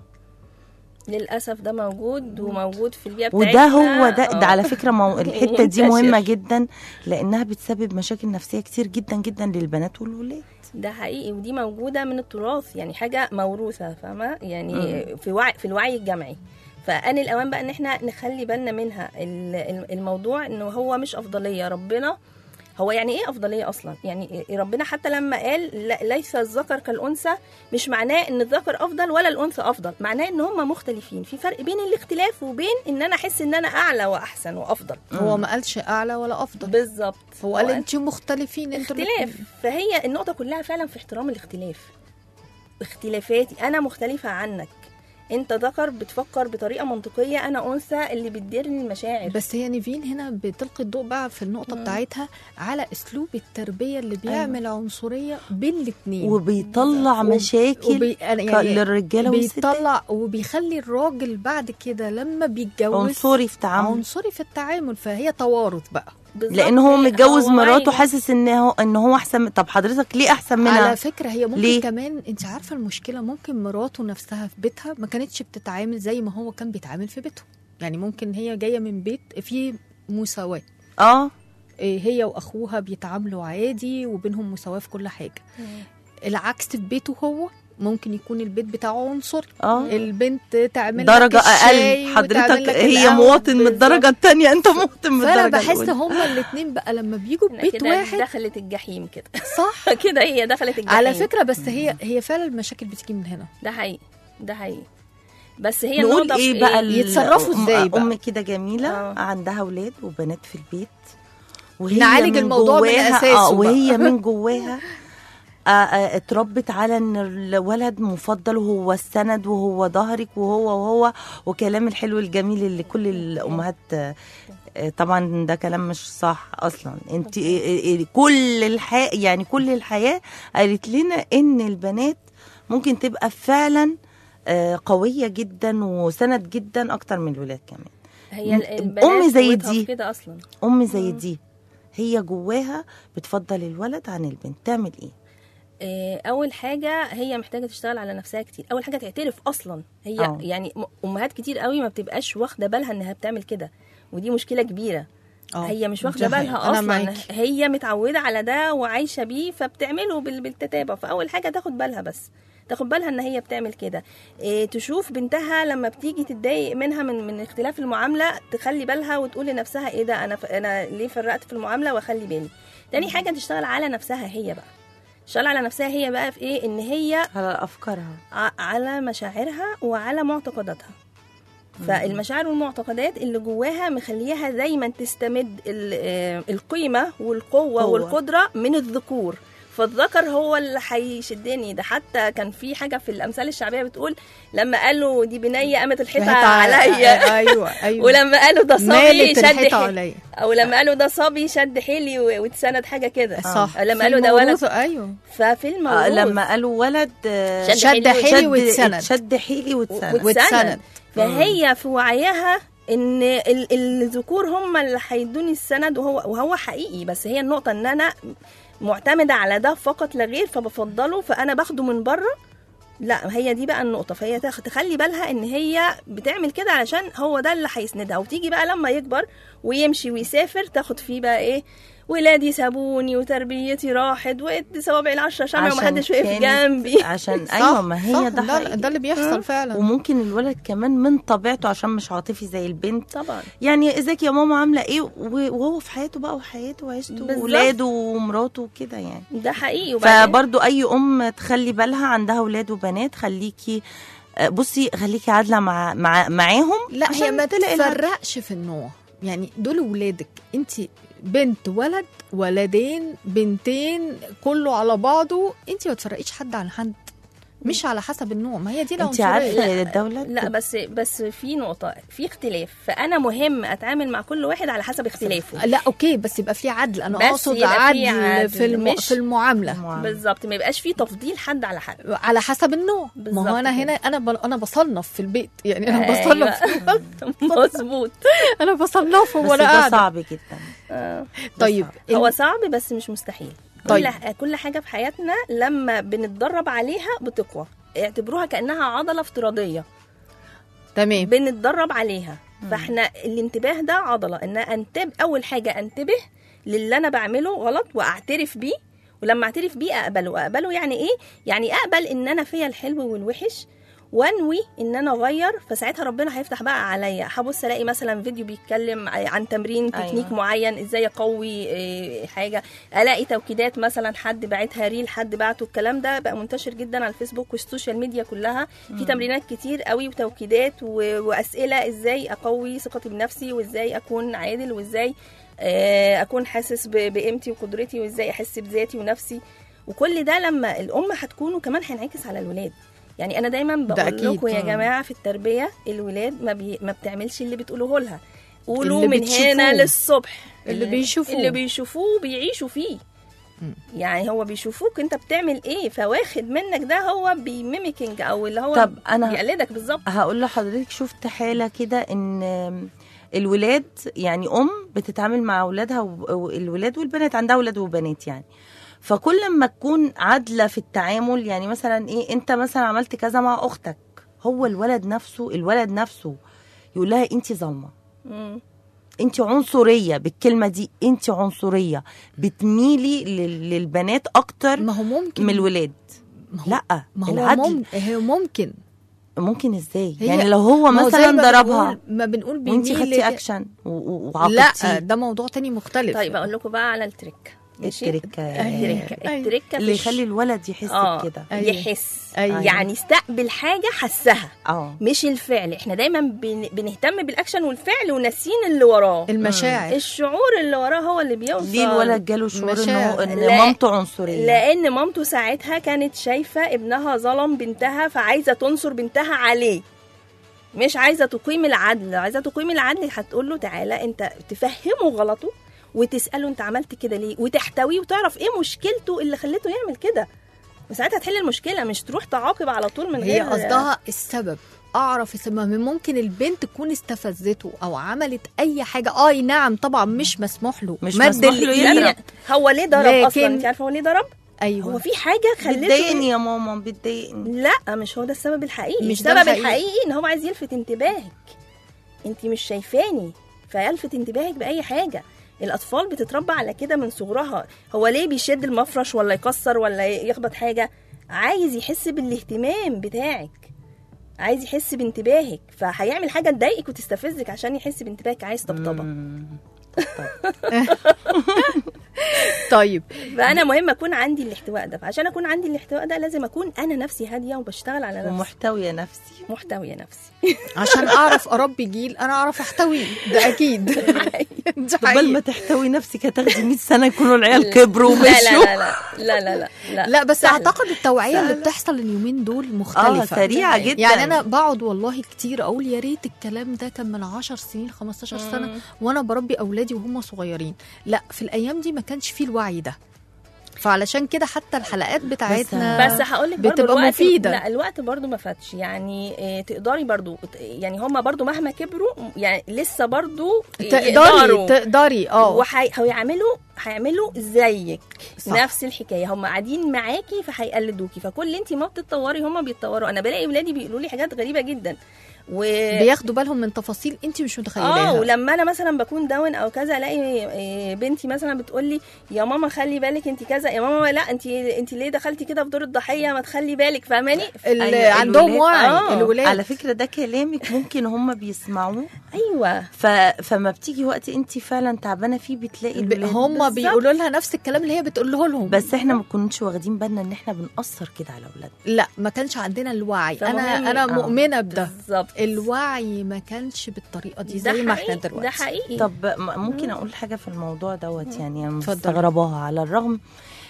للاسف ده موجود وموجود في البيئه بتاعتنا. وده هو ده, ده آه. على فكره مو... الحته دي منتشر. مهمه جدا، لانها بتسبب مشاكل نفسيه كتير جدا جدا للبنات والولاد. ده حقيقي، ودي موجوده من التراث، يعني حاجه موروثه، فاهمه يعني م. في وعي في الوعي الجمعي. فان الاوان بقى ان احنا نخلي بالنا منها. الموضوع انه هو مش افضليه ربنا. هو يعني ايه افضليه اصلا؟ يعني ربنا حتى لما قال ليس الذكر كالانثى، مش معناه ان الذكر افضل ولا الانثى افضل، معناه ان هم مختلفين. في فرق بين الاختلاف وبين ان انا احس ان انا اعلى واحسن وافضل. هو ما قالش اعلى ولا افضل، بالظبط، هو قال انتوا مختلفين، انتوا اختلاف. فهي النقطه كلها فعلا في احترام الاختلاف. اختلافاتي، انا مختلفه عنك، انت ذكر بتفكر بطريقه منطقيه، انا انثى اللي بتديرني المشاعر. بس هي نيفين هنا بتلقي الضوء بقى في النقطه مم. بتاعتها على اسلوب التربيه اللي بيعمل أيوة. عنصريه بين الاثنين، وبيطلع مشاكل وبي... يعني للرجاله والستات، بيطلع وبيخلي الراجل بعد كده لما بيتجوز عنصري في تعامل عنصري في التعامل فهي توارث بقى، لان هو متجوز مراته حاسس ان هو ان هو احسن. طب حضرتك ليه احسن منها؟ على فكره هي ممكن ليه؟ كمان انت عارفه المشكله، ممكن مراته نفسها في بيتها ما كانتش بتتعامل زي ما هو كان بيتعامل في بيته. يعني ممكن هي جايه من بيت فيه مساواه، اه هي واخوها بيتعاملوا عادي وبينهم مساواه في كل حاجه. مم. العكس في بيته هو ممكن يكون البيت بتاعه عنصري، اه البنت تعمل درجه اقل، حضرتك هي مواطن من الدرجه الثانيه، انت مواطن من الدرجه الاولى. فانا بحس هما الاثنين بقى لما بيجوا ببيت واحد دخلت الجحيم كده، صح كده هي دخلت الجحيم على فكره. بس هي هي فعلا المشاكل بتيجي من هنا، ده حقيقي ده حقيقي. بس هي نقول ايه بقى إيه؟ يتصرفوا ازاي بقى؟ ام كده جميله آه. عندها اولاد وبنات في البيت، وهي نعالج الموضوع من اساسه، آه وهي من جواها اتربت على ان الولد مفضل وهو السند وهو ظهرك وهو وهو وكلام الحلو الجميل اللي كل الامهات، طبعا ده كلام مش صح اصلا. انت كل الحياه يعني كل الحياه قالت لنا ان البنات ممكن تبقى فعلا قويه جدا وسند جدا اكتر من الولاد كمان. هي البنات ام زي دي كده اصلا، ام زي دي هي جواها بتفضل الولد عن البنت، تعمل ايه؟ اول حاجه هي محتاجه تشتغل على نفسها كتير. اول حاجه تعترف اصلا هي أوه. يعني امهات كتير قوي ما بتبقاش واخده بالها انها بتعمل كده، ودي مشكله كبيره. أوه. هي مش واخده بالها اصلا، هي متعوده على ده وعايشه بيه فبتعمله بالتتابع. فاول حاجه تاخد بالها، بس تاخد بالها ان هي بتعمل كده. إيه، تشوف بنتها لما بتيجي تتضايق منها من من اختلاف المعامله، تخلي بالها وتقول لنفسها ايه ده، انا ف... انا ليه فرقت في المعامله، واخلي بالي. تاني حاجه تشتغل على نفسها هي بقى، تشتغل على نفسها هي بقى في ايه، ان هي على افكارها، على مشاعرها وعلى معتقداتها. فالمشاعر والمعتقدات اللي جواها مخليها دايما تستمد القيمه والقوه هو. والقدره من الذكور. فالذكر هو اللي هيشدني. ده حتى كان في حاجه في الامثال الشعبيه بتقول لما قالوا دي بنيه قامت الحيطه عليا، ايوه ايوه ولما قالوا ده صبي شد حيلي، او لما صح. قالوا ده صبي شد حيلي واتسند حاجه كده، صح. لما قالوا ده ولد، ايوه ففي الموضوع آه لما قالوا ولد شد حيلي واتسند، شد حيلي واتسند, واتسند. فهي في وعيها ان الذكور هم اللي هيدوني السند، وهو وهو حقيقي. بس هي النقطه ان انا معتمده على ده فقط لا غير، فبفضله، فانا باخده من بره. لا، هي دي بقى النقطه. فهي تخلي بالها ان هي بتعمل كده علشان هو ده اللي هيسندها. وتيجي بقى لما يكبر ويمشي ويسافر تاخد فيه بقى ايه، ولادي سابوني وتربيتي راحت وادي صوابعي العشرة شمع ومحدش واقف جنبي. عشان ايوه ما هي ده ده, ده اللي بيحصل فعلا. وممكن الولد كمان من طبيعته عشان مش عاطفي زي البنت طبعا، يعني ازيك يا ماما عامله ايه، وهو في حياته بقى وحياته وعيشته وولاده ومراته وكده يعني. ده حقيقي. فبرضو اي ام تخلي بالها عندها ولاد وبنات، خليكي بصي خليكي عادله مع مع معاهم. لا هي ما تفرقش في النوع، يعني دول ولادك انت، بنت ولد ولدين بنتين كله على بعضه، انت ما تفرقيش حد عن حد. مش على حسب النوع. ما هي دي انت عارفه العنصريه. الدوله لا بس بس في نقطه، في اختلاف، فانا مهم اتعامل مع كل واحد على حسب اختلافه. لا اوكي، بس يبقى في عدل. انا بس اقصد يبقى في عدل, عدل، في الم... مش- في المعامله بالظبط، ما يبقاش في تفضيل حد على حد. على حسب النوع. ما بالظبط هو انا كده. هنا انا ب... انا بصنف في البيت، يعني انا أيوة. بصنف مظبوط. انا بصنفهم بس وانا ده قاعده. صعب جدا. آه. طيب هو صعب بس مش مستحيل. طيب. كل كل حاجه في حياتنا لما بنتدرب عليها بتقوى. اعتبروها كانها عضله افتراضيه تمام. بنتدرب عليها. فاحنا الانتباه ده عضله، ان انتبه. اول حاجه انتبه للي انا بعمله غلط واعترف بيه، ولما اعترف بيه اقبله. اقبله يعني ايه؟ يعني اقبل ان انا فيا الحلو والوحش، وانوي ان انا اغير. فساعتها ربنا هيفتح بقى عليا. هبص الاقي مثلا فيديو بيتكلم عن تمرين تكنيك أيوة. معين، ازاي اقوي إيه حاجه. الاقي توكيدات مثلا حد باعتها ريل، حد بعته. الكلام ده بقى منتشر جدا على الفيسبوك والسوشيال ميديا كلها. في تمرينات كتير قوي وتوكيدات و... واسئله ازاي اقوي ثقتي بنفسي، وازاي اكون عادل، وازاي اكون حاسس ب... بقيمتي وقدرتي، وازاي احس بذاتي ونفسي. وكل ده لما الام هتكون، وكمان هينعكس على الولاد. يعني انا دايما بقول لكم يا جماعه في التربيه، الولاد ما, بي... ما بتعملش اللي بتقولوه لها. قولوا من هنا للصبح اللي بيشوفوه اللي بيشوفوه بيعيشوا فيه. م. يعني هو بيشوفوك انت بتعمل ايه، فواخد منك ده، هو بيميميكينج او اللي هو طب أنا بيقلدك بالظبط. هقول لحضرتك شفت حاله كده ان الولاد، يعني ام بتتعامل مع اولادها، والولاد والبنات عندها اولاد وبنات يعني. فكل ما تكون عادله في التعامل، يعني مثلا ايه، انت مثلا عملت كذا مع اختك، هو الولد نفسه الولد نفسه يقول لها انت ظالمه، انت عنصريه. بالكلمه دي انت عنصريه، بتميلي للبنات اكتر ما هو ممكن من الولاد. لا ما هو العدل مم... هي ممكن ممكن ازاي يعني لو هو مثلا ضربها ما بنقول وانت خدتي اكشن وعاقبتي. لا ده موضوع تاني مختلف. طيب اقول لكم بقى على التريك. التركه التركه التركه اللي يخلي الولد يحس آه. بكده. أيوه. يحس أيوه. يعني استقبل حاجه حسها، اه مش الفعل. احنا دايما بن... بنهتم بالاكشن والفعل وناسين اللي وراه، المشاعر. الشعور اللي وراه هو اللي بيوصل. ليه الولد جاله شعور انه ان لا. مامته عنصريه؟ لان مامته ساعتها كانت شايفه ابنها ظلم بنتها، فعايزه تنصر بنتها عليه، مش عايزه تقيم العدل. عايزه تقيم العدل هتقول له تعالى انت تفهمه غلطه، وتساله انت عملت كده ليه، وتحتويه وتعرف ايه مشكلته اللي خلته يعمل كده، وساعتها تحل المشكله، مش تروح تعاقب على طول من غير. هي قصدها السبب. اعرف السبب. ممكن البنت تكون استفزته او عملت اي حاجه. اه نعم طبعا مش مسموح له، مش مسموح له يضرب. هو ليه ضرب لكن... اصلا؟ انت عارفه هو ليه ضرب؟ ايوه هو في حاجه خلته بتضايقني يا ماما، بتضايقني. لا مش هو ده السبب الحقيقي. مش السبب الحقيقي. الحقيقي ان هو عايز يلفت انتباهك، انت مش شايفاني، فيلفت انتباهك باي حاجه. الاطفال بتتربى على كده من صغرها. هو ليه بيشد المفرش ولا يكسر ولا يخبط حاجه؟ عايز يحس بالاهتمام بتاعك، عايز يحس بانتباهك، فهيعمل حاجه تضايقك وتستفزك عشان يحس بانتباهك. عايز طبطبه. طيب فانا مهم اكون عندي الاحتواء ده. فعشان اكون عندي الاحتواء ده لازم اكون انا نفسي هاديه وبشتغل على نفسي ومحتويه نفسي محتويه نفسي عشان اعرف اربي جيل انا اعرف احتويه. ده اكيد. قبل ما تحتوي نفسك هتاخدي مية سنه يكونوا العيال كبروا لا ومشوا. لا لا لا لا لا لا, لا بس سهلة. اعتقد التوعيه اللي بتحصل اليومين دول مختلفه. اه سريعه جدا. يعني انا بقعد والله كتير اقول يا ريت الكلام ده كان من عشر سنين خمستاشر سنه وانا بربي اولادي وهم صغيرين. لا في الايام دي ما كانش فيه الوعي ده، فعلشان كده حتى الحلقات بتاعتنا بس هقول لك برضه بتبقى الوقت مفيده. لا الوقت برضه ما فاتش. يعني إيه تقدري برضه، يعني هم برضه مهما كبروا يعني لسه برضه تقدري تقدري اه وهيعملوا هيعملوا زيك نفس الحكايه. هم قاعدين معاكي فهيقلدوكي، فكل انت ما بتتطوري هم بيتطوروا. انا بلاقي ولادي بيقولوا لي حاجات غريبه جدا و... بياخدوا بالهم من تفاصيل انت مش متخيلاها. اه ولما انا مثلا بكون داون او كذا الاقي بنتي مثلا بتقول لي يا ماما خلي بالك انت كذا، يا ماما لا انت انت ليه دخلتي كده في دور الضحيه، ما تخلي بالك. فاهماني؟ اللي أيوة عندهم وعي. آه. الولاد على فكره ده كلامك ممكن هم بيسمعوه. ايوه ف... فما بتيجي وقت انت فعلا تعبانه فيه بتلاقي ب... هم بيقولوا لها نفس الكلام اللي هي بتقوله لهم. بس احنا ما كناش واخدين بالنا ان احنا بنأثر كده على اولادنا. لا ما كانش عندنا الوعي. انا انا مؤمنه بده بالظبط. الوعي ما كانش بالطريقه دي زي ما احنا دلوقتي. ده حقيقي. طب ممكن اقول حاجه في الموضوع دوت، يعني انا مستغرباها. على الرغم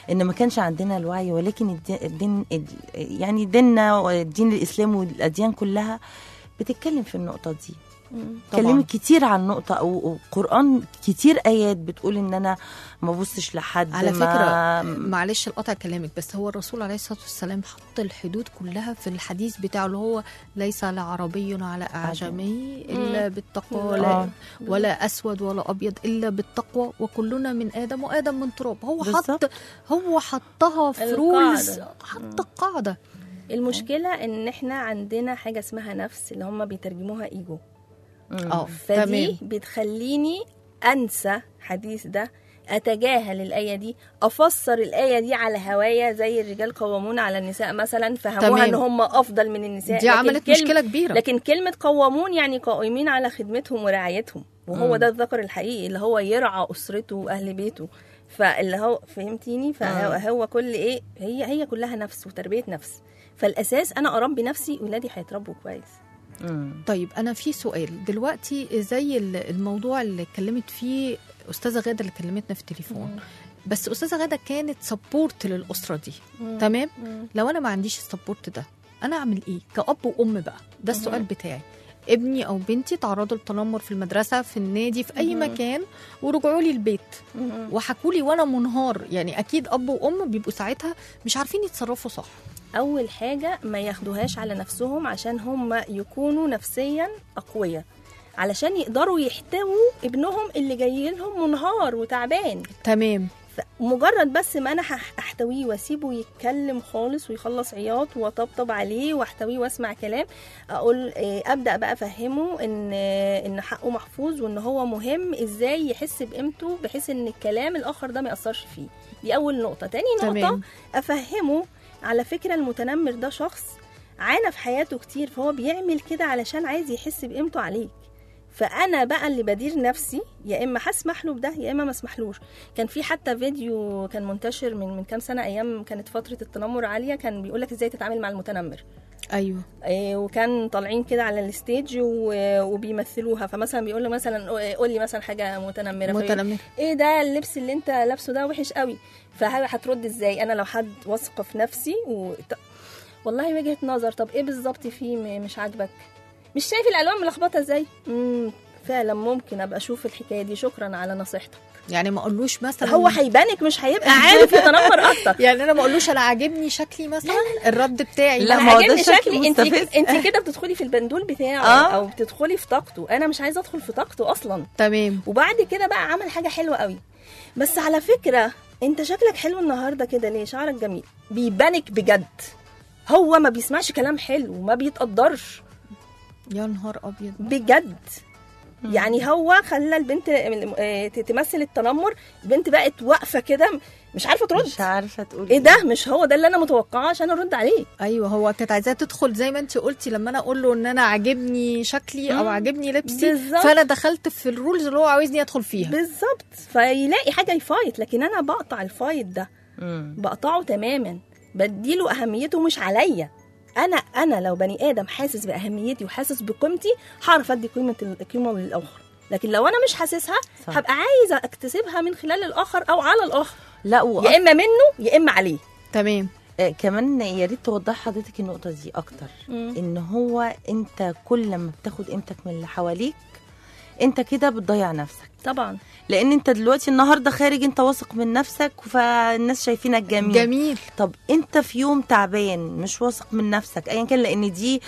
ان ما كانش عندنا الوعي، ولكن الدين, الدين يعني ديننا والدين الاسلام والاديان كلها بتتكلم في النقطه دي. كلمت كتير عن النقطة، أو قرآن كتير آيات بتقول إن أنا ما بصش لحد. على ما فكرة معلش القطع كلامك، بس هو الرسول عليه الصلاة والسلام حط الحدود كلها في الحديث بتاعه اللي هو ليس لعربي على أعجمي إلا بالتقوى، ولا, ولا أسود ولا أبيض إلا بالتقوى، وكلنا من آدم وآدم من تراب. هو بالزبط. حط هو حطها في رولز، حط القاعدة. المشكلة إن إحنا عندنا حاجة اسمها نفس، اللي هم بيترجموها إيجو. اه فدي بتخليني انسى حديث ده، اتجاهل الايه دي، افسر الايه دي على هوايا زي الرجال قوامون على النساء مثلا، فهموها ان هم افضل من النساء. دي عملت مشكله كبيره. لكن كلمه قوامون يعني قائمين على خدمتهم ورعايتهم، وهو مم. ده الذكر الحقيقي اللي هو يرعى اسرته واهل بيته. فاللي هو فهمتيني، فهو كل ايه، هي هي كلها نفس وتربيه نفس. فالاساس انا اربي نفسي، ولادي هيتربوا كويس. مم. طيب أنا في سؤال دلوقتي، زي الموضوع اللي اتكلمت فيه أستاذة غادة اللي كلمتنا في التليفون. مم. بس أستاذة غادة كانت سبورت للأسرة دي. مم. تمام. مم. لو أنا ما عنديش السبورت ده أنا أعمل إيه كأب وأم بقى؟ ده السؤال مم. بتاعي. ابني أو بنتي تعرضوا للتنمر في المدرسة، في النادي، في أي مم. مكان، ورجعوا لي البيت وحكوا لي وأنا منهار. يعني أكيد أب وأم بيبقوا ساعتها مش عارفين يتصرفوا صح. أول حاجة ما ياخدوهاش على نفسهم عشان هم يكونوا نفسيا أقوياء، علشان يقدروا يحتووا ابنهم اللي جاي لهم منهار وتعبان. تمام. مجرد بس ما أنا أحتويه واسيبه يتكلم خالص ويخلص عياط وطبطب عليه واحتويه واسمع كلام، أقول أبدأ بقى أفهمه إن إن حقه محفوظ، وإن هو مهم، إزاي يحس بقيمته، بحيث إن الكلام الآخر ده ما يأثرش فيه. دي أول نقطة. تاني نقطة تمام. أفهمه على فكرة المتنمر ده شخص عانى في حياته كتير، فهو بيعمل كده علشان عايز يحس بقيمته عليك. فأنا بقى اللي بدير نفسي، يا إما هسمح له بده يا إما ما اسمحلوش. كان في حتى فيديو كان منتشر من من كام سنة، أيام كانت فترة التنمر عالية، كان بيقولك إزاي تتعامل مع المتنمر. ايوه. إيه، وكان طالعين كده على الستيج وبيمثلوها، فمثلا بيقول له مثلا قول لي مثلا حاجه متنمره، متنمر ايه ده اللبس اللي انت لابسه ده وحش قوي. فهترد ازاي؟ انا لو حد واثقه في نفسي و... والله وجهه نظر، طب ايه بالظبط فيه مش عاجبك؟ مش شايف الالوان ملخبطه ازاي؟ امم فعلا ممكن ابقى اشوف الحكايه دي، شكرا على نصيحتك. يعني ما اقولوش مثلا هو هيبانك مش هيبقى عارف يتنمر اكتر. يعني انا ما اقولوش انا عاجبني شكلي مثلا، الرد بتاعي لا ما عاجبني شكلي. انت انت كده بتدخلي في البندول بتاعه آه. او بتدخلي في طاقته. انا مش عايزه ادخل في طاقته اصلا. تمام. وبعد كده بقى عمل حاجه حلوه قوي، بس على فكره انت شكلك حلو النهارده كده ليه؟ شعرك جميل. بيبانك بجد. هو ما بيسمعش كلام حلو وما بيتقدرش. يا نهار ابيض بجد. يعني هو خلى البنت تمثل التنمر، البنت بقت واقفه كده مش عارفه ترد، مش عارفه تقول ايه ده. مش هو ده اللي انا متوقعاه عشان ارد عليه. ايوه هو كانت عايزاه تدخل زي ما انت قلتي، لما انا اقول له ان انا عاجبني شكلي او عاجبني لبسي بالزبط. فانا دخلت في الرولز اللي هو عاوزني ادخل فيها بالظبط، فيلاقي حاجه يفايت. لكن انا بقطع الفايت ده، مم. بقطعه تماما، بديله اهميته مش عليا. انا انا لو بني ادم حاسس باهميتي وحاسس بقيمتي هعرف ادي قيمه القيمه للاخر. لكن لو انا مش حاسسها صح. هبقى عايزه اكتسبها من خلال الاخر او على الاخر. لا و... يا اما منه يا اما عليه. تمام. آه كمان يا ريت توضح حضرتك النقطه دي اكتر. مم. ان هو انت كل ما بتاخد قيمتك من اللي حواليك انت كده بتضيع نفسك طبعا، لان انت دلوقتي النهارده خارج انت واثق من نفسك فالناس شايفينك جميل جميل. طب انت في يوم تعبان مش واثق من نفسك ايا كان، لان دي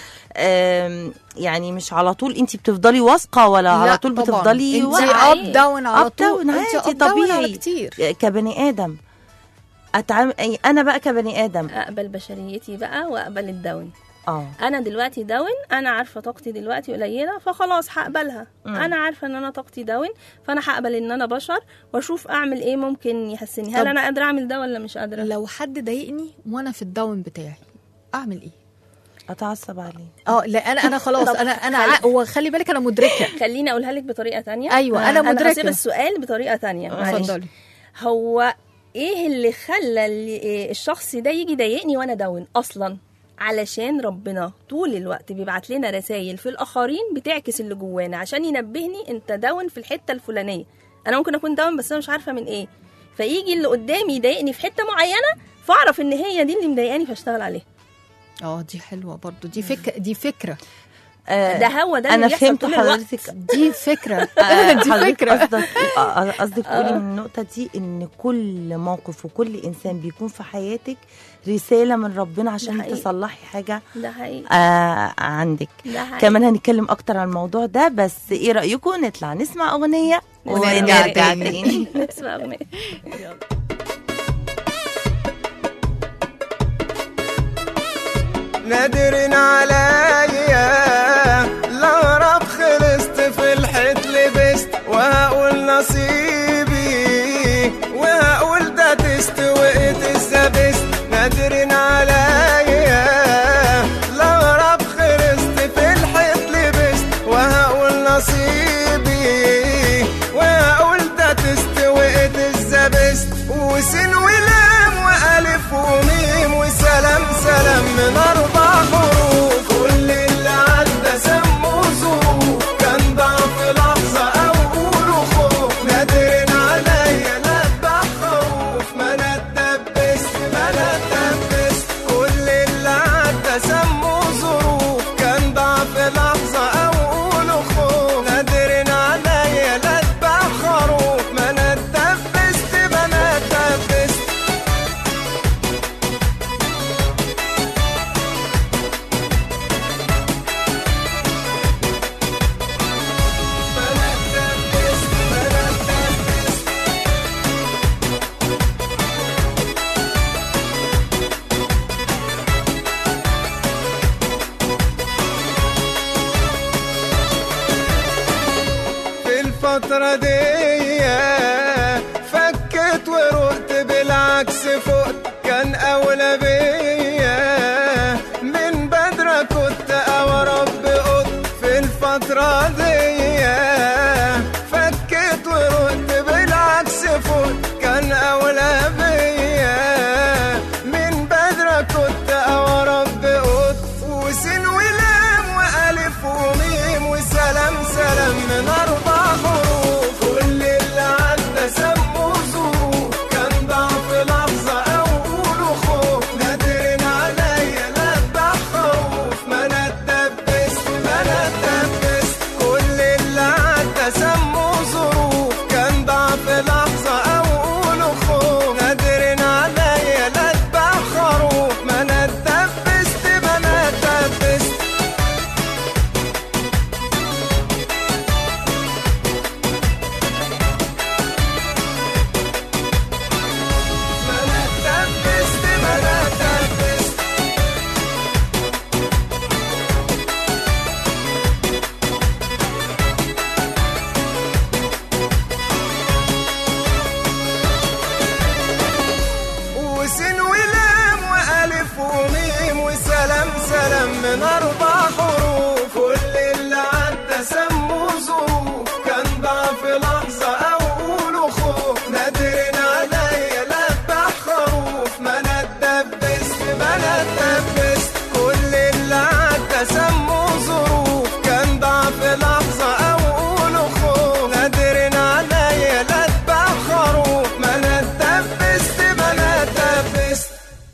يعني مش على طول انت بتفضلي واثقه ولا على طول طبعاً. بتفضلي انت اب داون على طول، انت طبيعي كتير. كبني ادم اتعامل انا بقى كبني ادم اقبل بشريتي بقى واقبل الداون. اه انا دلوقتي داون، انا عارفه طاقتي دلوقتي قليله فخلاص هقبلها. م. انا عارفه ان انا طاقتي داون، فانا هقبل ان انا بشر واشوف اعمل ايه ممكن يحسني. هل انا قادره اعمل ده ولا مش قادره؟ لو حد ضايقني وانا في الداون بتاعي اعمل ايه؟ اتعصب عليه. اه لا انا انا خلاص انا انا هو خلي بالك انا مدركه. خليني اقولها لك بطريقه تانية. ايوه انا مدركه. انا السؤال بطريقه تانية. اتفضلي. هو ايه اللي خلى اللي الشخص ده يجي يضايقني وانا داون اصلا؟ علشان ربنا طول الوقت بيبعت لنا رسائل في الآخرين بتعكس اللي جوانا عشان ينبهني انت داون في الحتة الفلانية. انا ممكن اكون داون بس انا مش عارفة من ايه، فيجي اللي قدامي يضايقني في حته معينه، فاعرف ان هي دي اللي مضايقاني فاشتغل عليها. اه دي حلوه برضو، دي فكره دي فكره آه، ده هو ده انا اللي بيحصل فهمت طول الوقت. حضرتك. دي فكره آه، دي حضرتك فكره. قصدك آه، قصدك تقولي من النقطه دي ان كل موقف وكل انسان بيكون في حياتك رساله من ربنا عشان حقيقي. تصلحي حاجه ده حقيقي. آه عندك. ده حقيقي. كمان هنتكلم اكتر عن الموضوع ده، بس ايه رايكم نطلع نسمع اغنيه ونرجع ونرجع تاني. تاني. نسمع أغنية. نادرين عليا لو رب خلصت في الحيط لبست، وهقول نصيبي وهقول ده تستوقت الزبست. نادرين عليا لو رب خلصت في الحيط لبست، وهقول نصيبي وهقول ده تستوقت الزبست. وسين ولام وألف وميم وسلام سلام من أربع حروف. كل اللي عدى سموه ظروف، كان ضعف لحظة أو قولوا خوف. نادرين عليا لا أذبح خروف، ما أنا اتدبست ما أنا اتدبست. كل اللي عدى سموه ظروف، كان ضعف لحظة أو قولوا خوف. نادرين عليا لا أذبح خروف، ما أنا اتدبست ما أنا اتدبست. في الفترة دي فكت ورقت بالعكس فقت، كان أولى بيا من بدرة كنت أو رب قط. في الفترة دي فكت ورقت بالعكس فقت، كان أولى بيا من بدرة كنت أو رب قط. وسين ولام وألف وميم وسلام سلام من أربع حروف. كل اللي عدى سموه ظروف، كان ضعف لحظة أو قولوا خوف. نادرين عليا لا أذبح خروف، ما أنا اتدبست ما أنا اتدبست. كل اللي عدى سموه ظروف، كان ضعف لحظة أو قولوا خوف. نادرين عليا لا أذبح خروف، ما أنا اتدبست ما أنا اتدبست. ما أنا اتدبست ما أنا اتدبست. وسين ولام وألف وميم وسلام سلام من أربع حروف. كل اللي عدى سموه ظروف، كان ضعف لحظة أو قولوا خوف. نادرين عليا لا أذبح خروف، ما أنا اتدبست ما أنا اتدبست. كل اللي عدى سموه ظروف، كان ضعف لحظة أو قولوا خوف. نادرين عليا لا أذبح خروف، ما أنا اتدبست ما أنا اتدبست.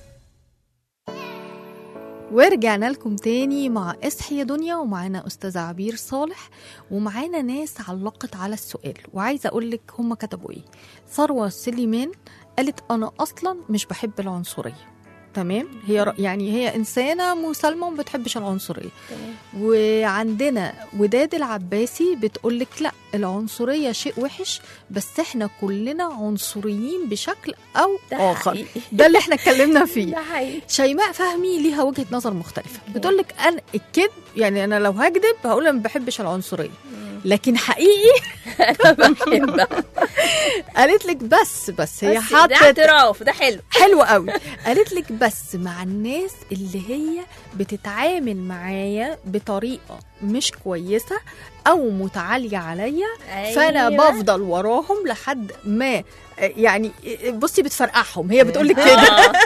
ورجعنا لكم تاني مع اصحي يا دنيا، ومعانا أستاذة عبير صالح، ومعانا ناس علقت على السؤال، وعايزة أقول لك هم كتبوا إيه. ثروة سليمان قالت أنا أصلا مش بحب العنصرية. تمام، هي ر- يعني هي إنسانة مسالمة وما بتحبش العنصرية. وعندنا وداد العباسي بتقولك لا، العنصرية شيء وحش، بس احنا كلنا عنصريين بشكل أو ده آخر. حقيقي. ده اللي احنا اتكلمنا فيه. ده حقيقي. شيماء فهمي ليها وجهة نظر مختلفة، بتقولك أنا الكذب، يعني أنا لو هكذب هقول أنا ما بحبش العنصرية، لكن حقيقي بحبها. قالت لك بس بس هي بس ده حطت اعتراف، ده حلو. حلو قوي. قالت لك بس مع الناس اللي هي بتتعامل معايا بطريقة مش كويسة أو متعالية عليا، فأنا أيوة. بفضل وراهم لحد ما يعني بصي بتفرقعهم. هي بتقول لك كده.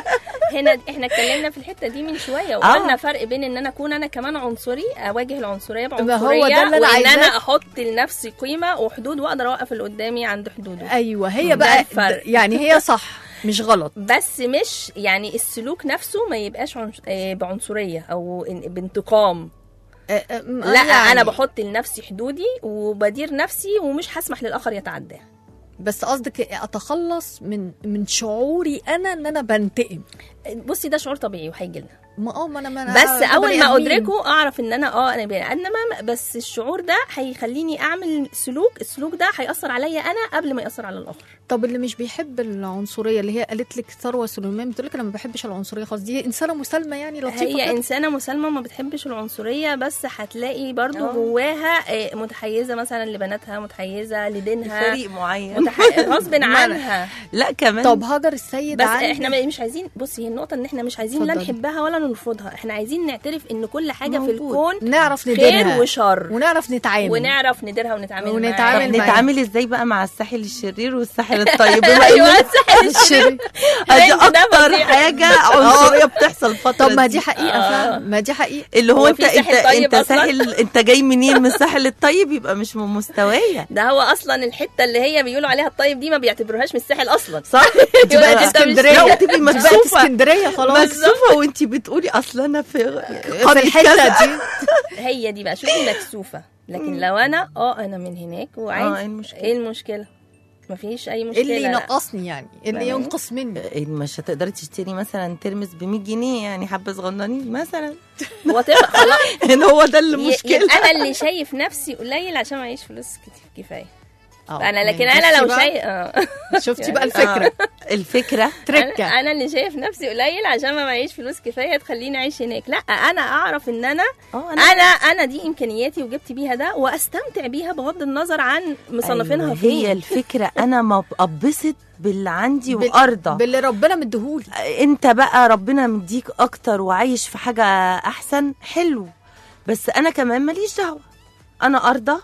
هنا احنا اتكلمنا في الحته دي من شويه وقلنا فرق بين ان انا اكون انا كمان عنصري، اواجه العنصريه بعنصريه، هو ده اللي أنا وان عايزاه. انا احط لنفسي قيمه وحدود واقدر اوقف اللي قدامي عند حدوده. ايوه هي ده بقى الفرق. يعني هي صح مش غلط، بس مش يعني السلوك نفسه ما يبقاش عنص... آه، بعنصريه او إن- بانتقام. آه، آه، م- لا يعني. انا بحط لنفسي حدودي وبدير نفسي ومش هسمح للاخر يتعداها. بس قصدك اتخلص من من شعوري انا ان انا بنتقم. بصي ده شعور طبيعي وهيجي لنا، ما اه ما انا ما أنا بس ده اول بني ما آدمين. ادركه اعرف ان انا اه انا بني ادم، بس الشعور ده هيخليني اعمل سلوك، السلوك ده هيأثر عليا انا قبل ما يأثر على الاخر. طب اللي مش بيحب العنصريه اللي هي قالت لك ثروه سليمان بتقول لك انا ما بحبش العنصريه خالص، دي انسانه مسالمه يعني لطيفه هي كده. انسانه مسالمه ما بتحبش العنصريه، بس هتلاقي برضو آه. جواها آه، متحيزه مثلا لبناتها، متحيزه لدينها، فريق معين متح... غصب عنها. لا كمان طب هاجر السيد بس عندي- احنا مش عايزين، بصي هي النقطه ان احنا مش عايزين لا اتفضلي. نحبها ولا نرفضها، احنا عايزين نعترف ان كل حاجه في موجود. الكون نعرف نديرها خير وشر، ونعرف نتعامل ونعرف نديرها ونتعامل ونتعامل معاها. معاها. نتعامل ازاي بقى مع الساحل الشرير والساحل الطيب؟ بما ايوه إن الساحل الشرير ادي الرينج ده اكتر فظيع. حاجه عنصريه بتحصل الفتره طب ما دي. دي حقيقه آه. فعلا، ما دي حقيقه. اللي هو هو انت في انت ساحل طيب انت أصلاً؟ ساحل، انت جاي منين من الساحل الطيب؟ يبقى مش من مستوايا. ده هو اصلا الحته اللي هي بيقولوا عليها الطيب دي ما بيعتبروهاش من الساحل اصلا. صح؟ انت بقت يبقى انت مش- اسكندريه، لا، وتبقي انت بقت مكسوفة. اسكندريه خلاص مكسوفه وانت بتقولي اصل انا في في الحته دي. هي دي بقى شوفي مكسوفه، لكن لو انا اه انا من هناك وعايز اه، ايه المشكلة؟ ايه المشكله؟ مفيش اي مشكله. اللي لا. ينقصني يعني اللي فاهمة؟ ينقص مني. إيه، مش هتقدري تشتري مثلا ترمس ب مية جنيه يعني حبه صغننين مثلا؟ هو تبقى خلاص ان هو ده ي- المشكله. يبقى انا اللي شايف نفسي قليل عشان معيش فلوس كتير كفايه. آه، انا لكن يعني انا لو شفتي بقى- شايف اه شفتي بقى الفكره آه، الفكره تركه. انا أنا اللي شايف نفسي قليل عشان ما معيش فلوس كفايه تخليني اعيش هناك. لا انا اعرف ان انا اه انا انا دي امكانياتي وجبت بيها ده واستمتع بيها بغض النظر عن مصنفينها أيوة، فين. هي الفكره انا ما ابسط باللي عندي بال- وارضى. باللي ربنا مديهولي. انت بقى ربنا مديك اكتر وعايش في حاجه احسن، حلو، بس انا كمان ماليش دعوه، انا ارضى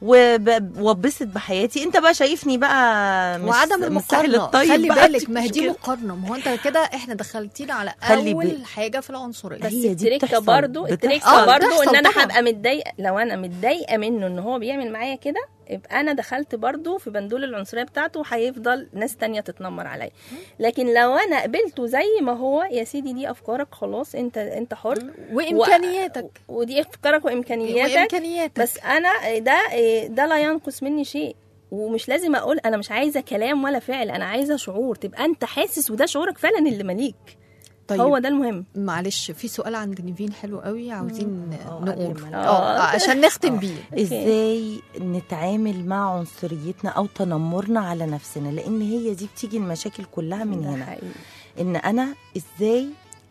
وب- وبسط بحياتي. انت بقى شايفني بقى مش وعدم مش الساحل المقارنه، الطيب خلي بقى، بالك ما هي دي مشكلة. مقارنه، ما هو انت كده احنا دخلتينا على خلي اول بالك. حاجه في العنصريه. بس هي دي التريكه بتحصل- برضو بتحصل. التريكه آه، برضو بتحصل ان انا طبعاً. هبقى متضايقه. لو انا متضايقه منه ان هو بيعمل معايا كده يبقى انا دخلت برضو في بندول العنصريه بتاعته وهيفضل ناس تانية تتنمر عليا. لكن لو انا قبلته زي ما هو، يا سيدي دي افكارك خلاص، انت انت حر وامكانياتك و... ودي افكارك وامكانياتك. وامكانياتك بس انا ده ده لا ينقص مني شيء، ومش لازم اقول انا مش عايزه كلام ولا فعل، انا عايزه شعور تبقى انت حاسس وده شعورك فعلا اللي مليك. طيب هو ده المهم. معلش في سؤال عند نيفين حلو قوي عاوزين آه، نقول قبل ما- اه عشان نختم بيه. ازاي نتعامل مع عنصريتنا او تنمرنا على نفسنا، لان هي دي بتيجي المشاكل كلها من ده هنا. حقيقي. ان انا ازاي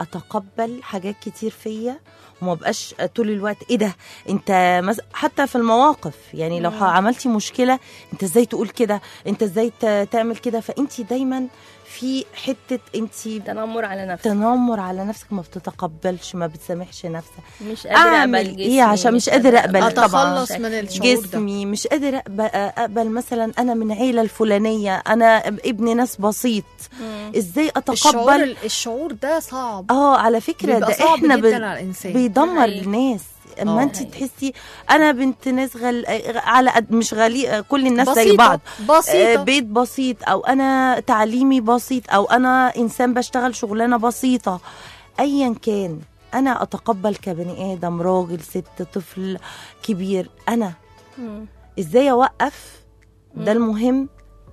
اتقبل حاجات كتير فيا وما بقاش طول الوقت ايه ده انت مز... حتى في المواقف يعني لو عملتي مشكله انت ازاي تقول كده، انت ازاي ت... تعمل كده، فانت دايما في حته انت تنمر على نفسك، تنمر على نفسك، ما بتتقبلش، ما بتسامحش نفسك. مش قادره اقبل اعمل جسمي، ايه عشان مش قادره اقبل طبعا اتخلص من الشعور ده. جسمي، مش قادره اقبل, أقبل مثلا انا من عيله الفلانيه، انا ابن ناس بسيط، مم. ازاي الشعور اتقبل؟ الشعور ده صعب، اه على فكره بيبقى ده صعب احنا جدا ب... على الانسان. بيدمر حقيقي. الناس. اما آه. انت تحسي انا بنت ناس غل... على قد مش غالي، كل الناس زي بسيطة، بعض، بسيطة. آه، بيت بسيط، او انا تعليمي بسيط، او انا انسان بشتغل شغلانه بسيطه، ايا كان انا اتقبل كبني ادم، راجل، ست، طفل، كبير، انا مم. ازاي اوقف؟ ده المهم.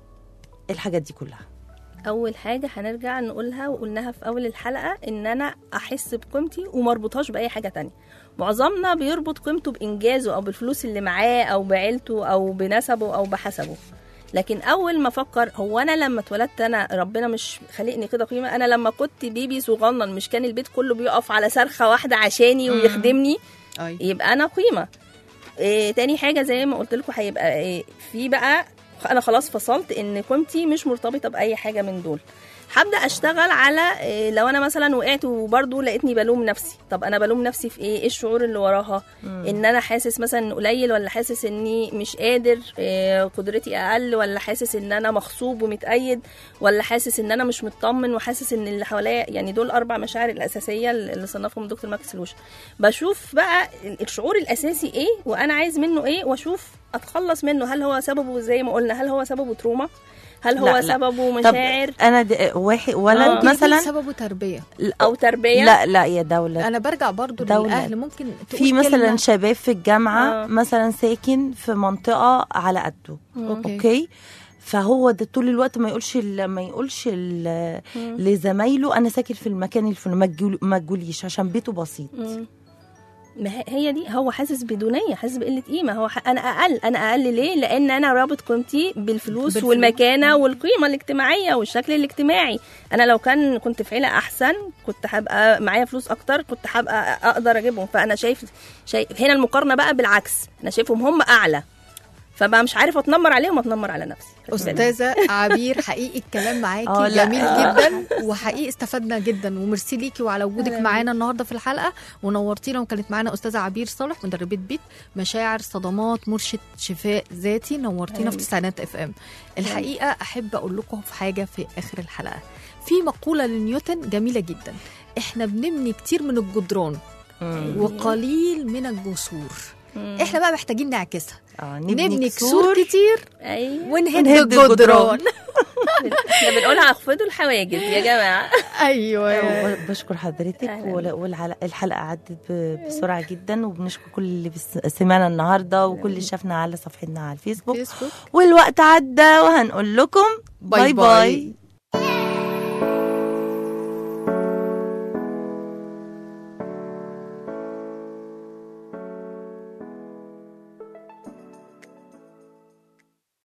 الحاجات دي كلها اول حاجه هنرجع نقولها وقلناها في اول الحلقه، ان انا احس بقيمتي وما اربطهاش باي حاجه تانية. معظمنا بيربط قيمته بانجازه او بالفلوس اللي معاه او بعيلته او بنسبه او بحسبه. لكن اول ما افكر هو انا لما اتولدت انا ربنا مش خلقني كده قيمه؟ انا لما كنت بيبي صغنن مش كان البيت كله بيقف على صرخه واحده عشاني ويخدمني؟ أي. يبقى انا قيمه. إيه تاني حاجه زي ما قلت لكم هيبقى إيه في بقى، انا خلاص فصلت ان قيمتي مش مرتبطه باي حاجه من دول. هبدا اشتغل على إيه، لو انا مثلا وقعت وبرضه لقيتني بلوم نفسي، طب انا بلوم نفسي في ايه؟ ايه الشعور اللي وراها؟ مم. ان انا حاسس مثلا قليل، ولا حاسس اني مش قادر، إيه قدرتي اقل، ولا حاسس ان انا مغصوب ومتأيد، ولا حاسس ان انا مش مطمن وحاسس ان اللي حواليا، يعني دول اربع مشاعر الاساسيه اللي صنفهم دكتور ماكس لوش. بشوف بقى الشعور الاساسي ايه وانا عايز منه ايه، واشوف اتخلص منه. هل هو سببه زي ما قلنا، هل هو سببه تروما، هل هو لا لا. سببه مشاعر؟ طب انا د- واحد ولد آه. مثلا سببه تربيه او تربيه. لا لا يا دولة، انا برجع برضو دولة. للاهل. ممكن تقول في مثلا كلمة. شباب في الجامعة آه. مثلا ساكن في منطقة على قده، أوكي. اوكي، فهو ده طول الوقت ما يقولش ال- ما يقولش ال- لزمايله انا ساكن في المكان الفلاني، ما تجول- ما تقوليش عشان بيته بسيط. مم. ما هي- هي دي، هو حاسس بدونيه، حاسس بقله قيمه. هو ح... انا اقل، انا اقل ليه؟ لان انا رابط قيمتي بالفلوس, بالفلوس. والمكانه والقيمه الاجتماعيه والشكل الاجتماعي. انا لو كان كنت في عيله احسن كنت هبقى معايا فلوس اكتر، كنت هبقى اقدر اجيبهم. فانا شايف شايف هنا المقارنه بقى بالعكس، انا شايفهم هم اعلى، فبقى مش عارف اتنمر عليهم، اتنمر على نفسي. استاذه عبير، حقيقي الكلام معاكي آه، لا. جميل جدا، وحقيقي استفدنا جدا، وميرسي ليكي وعلى وجودك معانا النهارده في الحلقه ونورتينا. وكانت معانا استاذه عبير صالح، مدربه بيت مشاعر صدمات، مرشد شفاء ذاتي. نورتينا في تسعينات اف ام. الحقيقه احب اقول لكم في حاجه في اخر الحلقه. في مقوله لنيوتن جميله جدا: احنا بنبني كتير من الجدران وقليل من الجسور. احنا بقى محتاجين نعكسها، آه، نبني كسور كتير ايوه، ونهد ونهد الجدران. احنا بنقولها اخفضوا الحواجز يا جماعه. ايوه، بشكر حضرتك، أهلاً. والحلقه عدت ب- بسرعه جدا، وبنشكر كل اللي بس- سمعنا النهارده وكل اللي شافنا على صفحتنا على الفيسبوك. فيسبوك. والوقت عدى وهنقول لكم باي باي, باي. باي.